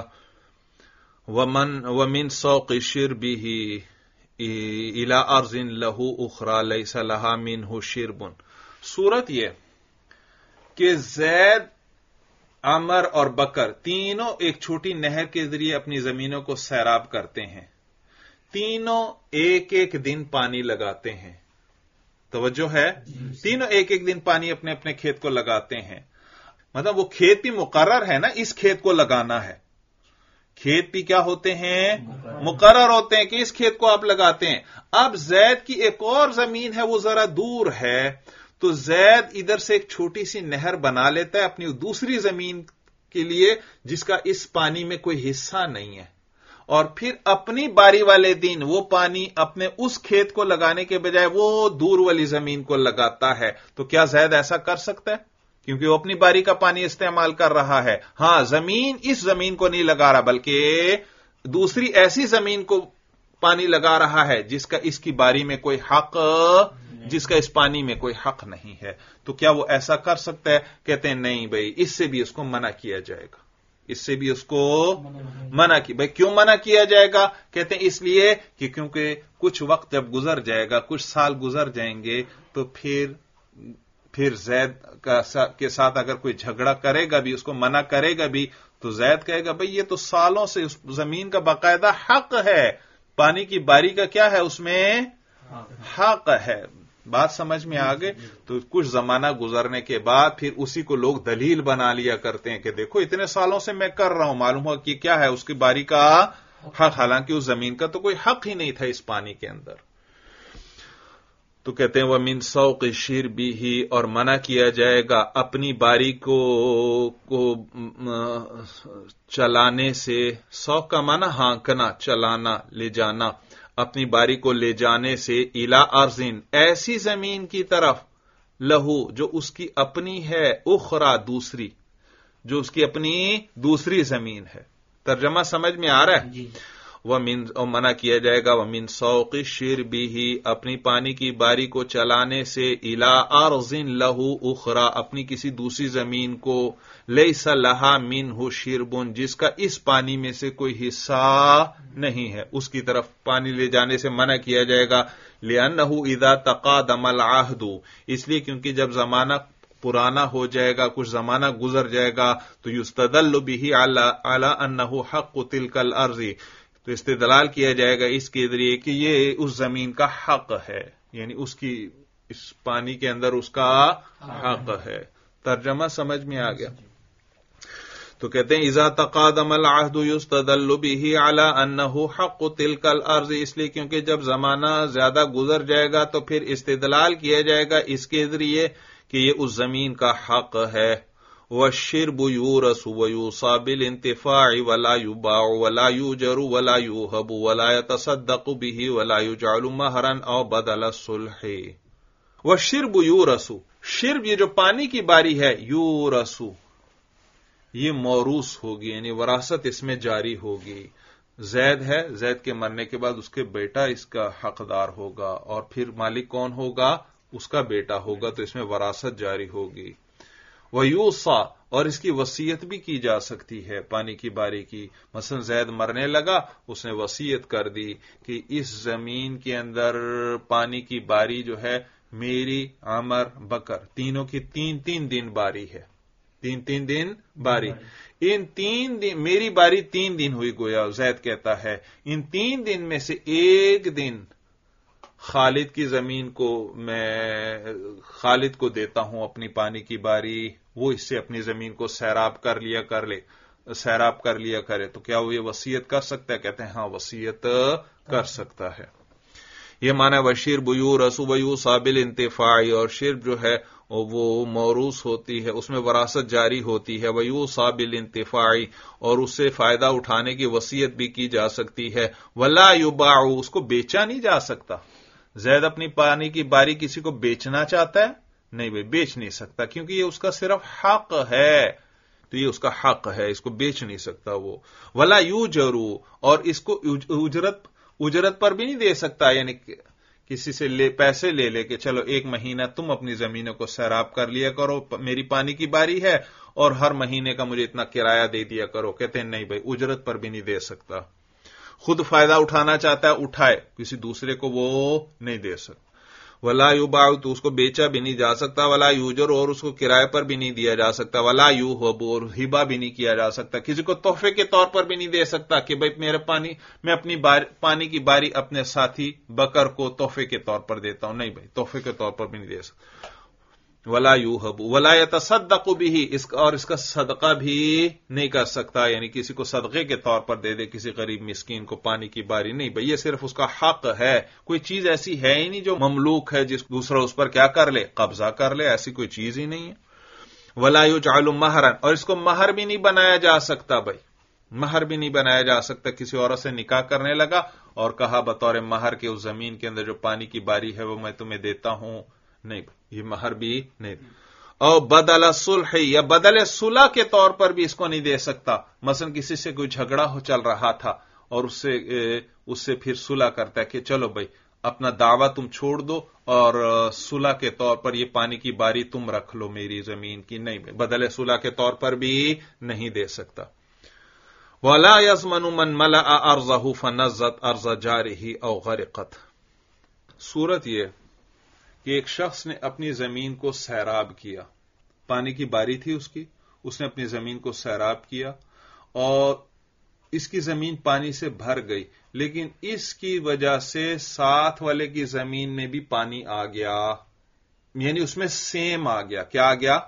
ومن سوق شربہ الی ارض لہ اخری لیس لہا منہ شرب، صورت یہ کہ زید، عمر اور بکر تینوں ایک چھوٹی نہر کے ذریعے اپنی زمینوں کو سیراب کرتے ہیں، تینوں ایک ایک دن پانی لگاتے ہیں، توجہ ہے، تینوں ایک ایک دن پانی اپنے اپنے کھیت کو لگاتے ہیں، مطلب وہ کھیت بھی مقرر ہے نا، اس کھیت کو لگانا ہے، کھیت بھی کیا ہوتے ہیں؟ مقرر ہوتے ہیں کہ اس کھیت کو آپ لگاتے ہیں۔ اب زید کی ایک اور زمین ہے، وہ ذرا دور ہے، تو زید ادھر سے ایک چھوٹی سی نہر بنا لیتا ہے اپنی دوسری زمین کے لیے جس کا اس پانی میں کوئی حصہ نہیں ہے، اور پھر اپنی باری والے دن وہ پانی اپنے اس کھیت کو لگانے کے بجائے وہ دور والی زمین کو لگاتا ہے۔ تو کیا زید ایسا کر سکتا ہے؟ کیونکہ وہ اپنی باری کا پانی استعمال کر رہا ہے۔ ہاں، زمین اس زمین کو نہیں لگا رہا، بلکہ دوسری ایسی زمین کو پانی لگا رہا ہے جس کا اس کی باری میں کوئی حق، جس کا اس پانی میں کوئی حق نہیں ہے، تو کیا وہ ایسا کر سکتا ہے؟ کہتے ہیں نہیں بھائی، اس سے بھی اس کو منع کیا جائے گا، اس سے بھی اس کو منع کی۔ بھائی کیوں منع کیا جائے گا؟ کہتے ہیں اس لیے کہ کیونکہ کچھ وقت جب گزر جائے گا، کچھ سال گزر جائیں گے، تو پھر زید کے ساتھ اگر کوئی جھگڑا کرے گا بھی، اس کو منع کرے گا بھی، تو زید کہے گا بھائی یہ تو سالوں سے اس زمین کا باقاعدہ حق ہے، پانی کی باری کا کیا ہے اس میں حق ہے۔ بات سمجھ میں آ گئے؟ تو کچھ زمانہ گزرنے کے بعد پھر اسی کو لوگ دلیل بنا لیا کرتے ہیں کہ دیکھو اتنے سالوں سے میں کر رہا ہوں، معلوم ہوا کہ کیا ہے اس کی باری کا حق، حالانکہ اس زمین کا تو کوئی حق ہی نہیں تھا اس پانی کے اندر۔ تو کہتے ہیں وَمِن سَوْقِ شِرْبِهِ، اور منع کیا جائے گا اپنی باری کو چلانے سے۔ سوق کا معنی ہانکنا، چلانا، لے جانا، اپنی باری کو لے جانے سے، اِلیٰ ارضٍ، ایسی زمین کی طرف، لہو جو اس کی اپنی ہے، اخرى دوسری، جو اس کی اپنی دوسری زمین ہے۔ ترجمہ سمجھ میں آ رہا ہے؟ جی۔ اور منع کیا جائے گا وَمِن سَوْقِ شِرْبِهِ، اپنی پانی کی باری کو چلانے سے، اِلیٰ ارضٍ لہو اخرى، اپنی کسی دوسری زمین کو، لیس لہا منہ شربن، جس کا اس پانی میں سے کوئی حصہ نہیں ہے، اس کی طرف پانی لے جانے سے منع کیا جائے گا۔ لِأَنَّهُ إِذَا تَقَادَمَ الْعَهْدُ، اس لیے کیونکہ جب زمانہ پرانا ہو جائے گا، کچھ زمانہ گزر جائے گا، تو يُسْتَدَلُّ بِهِ عَلَى أَنَّهُ حَقُّ تِلْكَ الْأَرْضِ، تو استدلال کیا جائے گا اس کے ذریعے کہ یہ اس زمین کا حق ہے، یعنی اس کی اس پانی کے اندر اس کا حق ہے۔ ترجمہ سمجھ میں آ گیا؟ تو کہتے ہیں اذا تقادم العہد یستدل به علی انہ حق تلک الارض، اس لیے کیونکہ جب زمانہ زیادہ گزر جائے گا تو پھر استدلال کیا جائے گا اس کے ذریعے کہ یہ اس زمین کا حق ہے۔ والشرب یورث ویوصى بالانتفاع ولا يباع ولا يؤجر ولا يوهب ولا يتصدق به ولا يجعل مہرا او بدل الصلح۔ والشرب یورث، شرب یہ جو پانی کی باری ہے، یورث یہ موروث ہوگی، یعنی وراثت اس میں جاری ہوگی۔ زید ہے، زید کے مرنے کے بعد اس کے بیٹا اس کا حقدار ہوگا، اور پھر مالک کون ہوگا؟ اس کا بیٹا ہوگا، تو اس میں وراثت جاری ہوگی۔ وَيُوصَى، اور اس کی وصیت بھی کی جا سکتی ہے پانی کی باری کی۔ مثلا زید مرنے لگا، اس نے وصیت کر دی کہ اس زمین کے اندر پانی کی باری جو ہے میری، عمر، بکر، تینوں کی تین دن باری ہے، تین دن باری۔ ان 3 دن میری باری 3 دن ہوئی، گویا زید کہتا ہے ان 3 دن میں سے ایک دن خالد کی زمین کو میں خالد کو دیتا ہوں اپنی پانی کی باری، وہ اس سے اپنی زمین کو سیراب کر لیا کرے۔ تو کیا وہ یہ وصیت کر سکتا ہے؟ کہتے ہیں ہاں وصیت کر سکتا ہے۔ یہ معنی وشرب یورث ویوصى بالانتفاع، اور شرب جو ہے وہ موروث ہوتی ہے، اس میں وراثت جاری ہوتی ہے، ویوصى بالانتفاع، اور اس سے فائدہ اٹھانے کی وصیت بھی کی جا سکتی ہے، ولا یباع، اس کو بیچا نہیں جا سکتا۔ زید اپنی پانی کی باری کسی کو بیچنا چاہتا ہے؟ نہیں بھائی، بیچ نہیں سکتا، کیونکہ یہ اس کا صرف حق ہے، تو یہ اس کا حق ہے، اس کو بیچ نہیں سکتا وہ۔ ولا یوجر، اور اس کو اجرت پر بھی نہیں دے سکتا، یعنی کسی سے پیسے لے کے چلو 1 مہینہ تم اپنی زمینوں کو سیراب کر لیا کرو، میری پانی کی باری ہے، اور ہر مہینے کا مجھے اتنا کرایہ دے دیا کرو۔ کہتے ہیں نہیں بھائی، اجرت پر بھی نہیں دے سکتا، خود فائدہ اٹھانا چاہتا ہے اٹھائے، کسی دوسرے کو وہ نہیں دے سکتا۔ ولا یباع، تو اس کو بیچا بھی نہیں جا سکتا، ولا یوجر، اور اس کو کرائے پر بھی نہیں دیا جا سکتا، ولا یوہب، اور ہبہ بھی نہیں کیا جا سکتا، کسی کو تحفے کے طور پر بھی نہیں دے سکتا کہ بھائی میں اپنی پانی کی باری اپنے ساتھی بکر کو تحفے کے طور پر دیتا ہوں، نہیں بھائی، تحفے کے طور پر بھی نہیں دے سکتا۔ ولا یوہب ولا يتصدق به، اور اس کا صدقہ بھی نہیں کر سکتا، یعنی کسی کو صدقے کے طور پر دے دے کسی غریب مسکین کو پانی کی باری، نہیں بھائی، یہ صرف اس کا حق ہے، کوئی چیز ایسی ہے ہی نہیں جو مملوک ہے جس دوسرا اس پر کیا کر لے، قبضہ کر لے، ایسی کوئی چیز ہی نہیں ہے۔ ولا يجعل مہرا، اور اس کو مہر بھی نہیں بنایا جا سکتا، بھائی مہر بھی نہیں بنایا جا سکتا، کسی عورت سے نکاح کرنے لگا اور کہا بطور مہر کے اس زمین کے اندر جو پانی کی باری ہے وہ میں تمہیں دیتا ہوں، نہیں، یہ مہر بھی نہیں۔ اور بدل الصلح، یا بدل صلح کے طور پر بھی اس کو نہیں دے سکتا، مثلا کسی سے کوئی جھگڑا چل رہا تھا اور اس سے پھر صلح کرتا ہے کہ چلو بھائی اپنا دعویٰ تم چھوڑ دو اور صلح کے طور پر یہ پانی کی باری تم رکھ لو میری زمین کی، نہیں بدلے صلح کے طور پر بھی نہیں دے سکتا۔ وَلَا يَضْمَنُ مَنْ مَلَأَ أَرْضَهُ فَنَزَّتْ أَرْضَ جَارِهِ أَوْ غَرِقَتْ۔ صورت یہ کہ ایک شخص نے اپنی زمین کو سیراب کیا، پانی کی باری تھی اس نے اپنی زمین کو سیراب کیا اور اس کی زمین پانی سے بھر گئی، لیکن اس کی وجہ سے ساتھ والے کی زمین میں بھی پانی آ گیا، یعنی اس میں سیم آ گیا۔ کیا آ گیا؟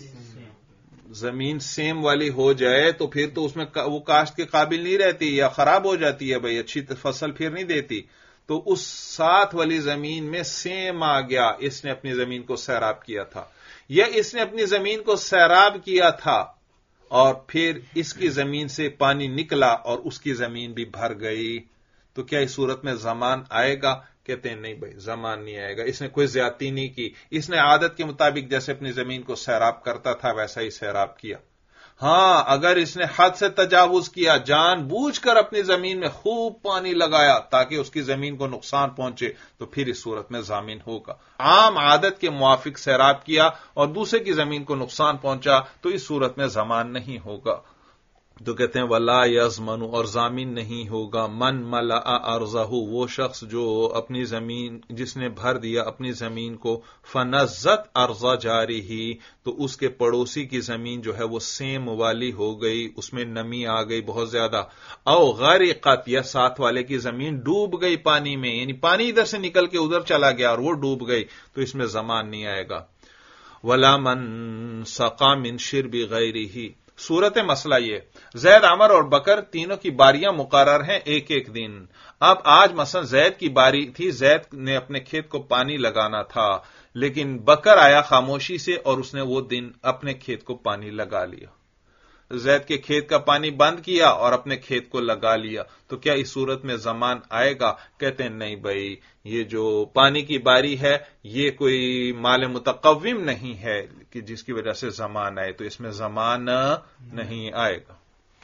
زمین سیم والی ہو جائے تو پھر تو اس میں وہ کاشت کے قابل نہیں رہتی یا خراب ہو جاتی ہے، بھائی اچھی فصل پھر نہیں دیتی۔ تو اس ساتھ والی زمین میں سیم آ گیا، اس نے اپنی زمین کو سیراب کیا تھا، یا اس نے اپنی زمین کو سیراب کیا تھا اور پھر اس کی زمین سے پانی نکلا اور اس کی زمین بھی بھر گئی، تو کیا اس صورت میں زمان آئے گا؟ کہتے ہیں نہیں بھائی زمان نہیں آئے گا، اس نے کوئی زیادتی نہیں کی، اس نے عادت کے مطابق جیسے اپنی زمین کو سیراب کرتا تھا ویسا ہی سیراب کیا۔ ہاں اگر اس نے حد سے تجاوز کیا، جان بوجھ کر اپنی زمین میں خوب پانی لگایا تاکہ اس کی زمین کو نقصان پہنچے، تو پھر اس صورت میں ضامن ہوگا۔ عام عادت کے موافق سیراب کیا اور دوسرے کی زمین کو نقصان پہنچا تو اس صورت میں ضمان نہیں ہوگا۔ تو کہتے ہیں وَلَا يَضْمَنُ، اور ضامن نہیں ہوگا، من مَلَأَ أَرْضَهُ، وہ شخص جو اپنی زمین جس نے بھر دیا اپنی زمین کو، فَنَزَّتْ أَرْضَ جَارِهِ، تو اس کے پڑوسی کی زمین جو ہے وہ سیم والی ہو گئی، اس میں نمی آ گئی بہت زیادہ، او غرقت، یا ساتھ والے کی زمین ڈوب گئی پانی میں، یعنی پانی ادھر سے نکل کے ادھر چلا گیا اور وہ ڈوب گئی، تو اس میں ضمان نہیں آئے گا۔ وَلَا مَن سَقَى مِن شِرْبِ غَيْرِهِ، صورت مسئلہ یہ، زید، عمر اور بکر تینوں کی باریاں مقرر ہیں ایک ایک دن۔ اب آج مثلا زید کی باری تھی، زید نے اپنے کھیت کو پانی لگانا تھا، لیکن بکر آیا خاموشی سے اور اس نے وہ دن اپنے کھیت کو پانی لگا لیا، زید کے کھیت کا پانی بند کیا اور اپنے کھیت کو لگا لیا، تو کیا اس صورت میں زمان آئے گا؟ کہتے ہیں نہیں بھائی، یہ جو پانی کی باری ہے یہ کوئی مال متقوم نہیں ہے کہ جس کی وجہ سے زمان آئے، تو اس میں زمان نہیں آئے گا۔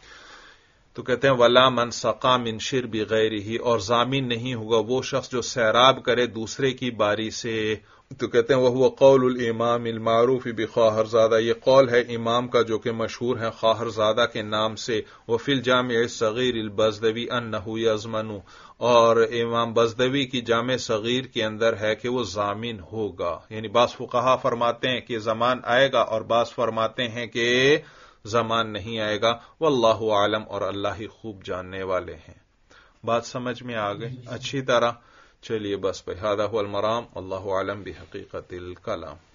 تو کہتے ہیں وَلَا مَن سَقَى مِن شِرْبِ غَيْرِهِ، اور ضامن نہیں ہوگا وہ شخص جو سیراب کرے دوسرے کی باری سے۔ تو کہتے ہیں وَهُوَ قَوْلُ الْإِمَامِ الْمَعْرُوفِ بِخَاہرزادہ، یہ قول ہے امام کا جو کہ مشہور ہے خواہرزادہ کے نام سے۔ وَفِي الْجَامِعِ الصَّغِيرِ الْبَزْدَوِي أَنَّهُ يَضْمَنُ، اور امام بزدوی کی جامع صغیر کے اندر ہے کہ وہ ضامن ہوگا، یعنی بعض فقہا فرماتے ہیں کہ زمان آئے گا اور بعض فرماتے ہیں کہ زمان نہیں آئے گا، واللہ عالم، اور اللہ ہی خوب جاننے والے ہیں۔ بات سمجھ میں آ گئی اچھی طرح؟ چلیے بس بھائی، ھذا ھو المرام، اللہ عالم بحقیقت الکلام۔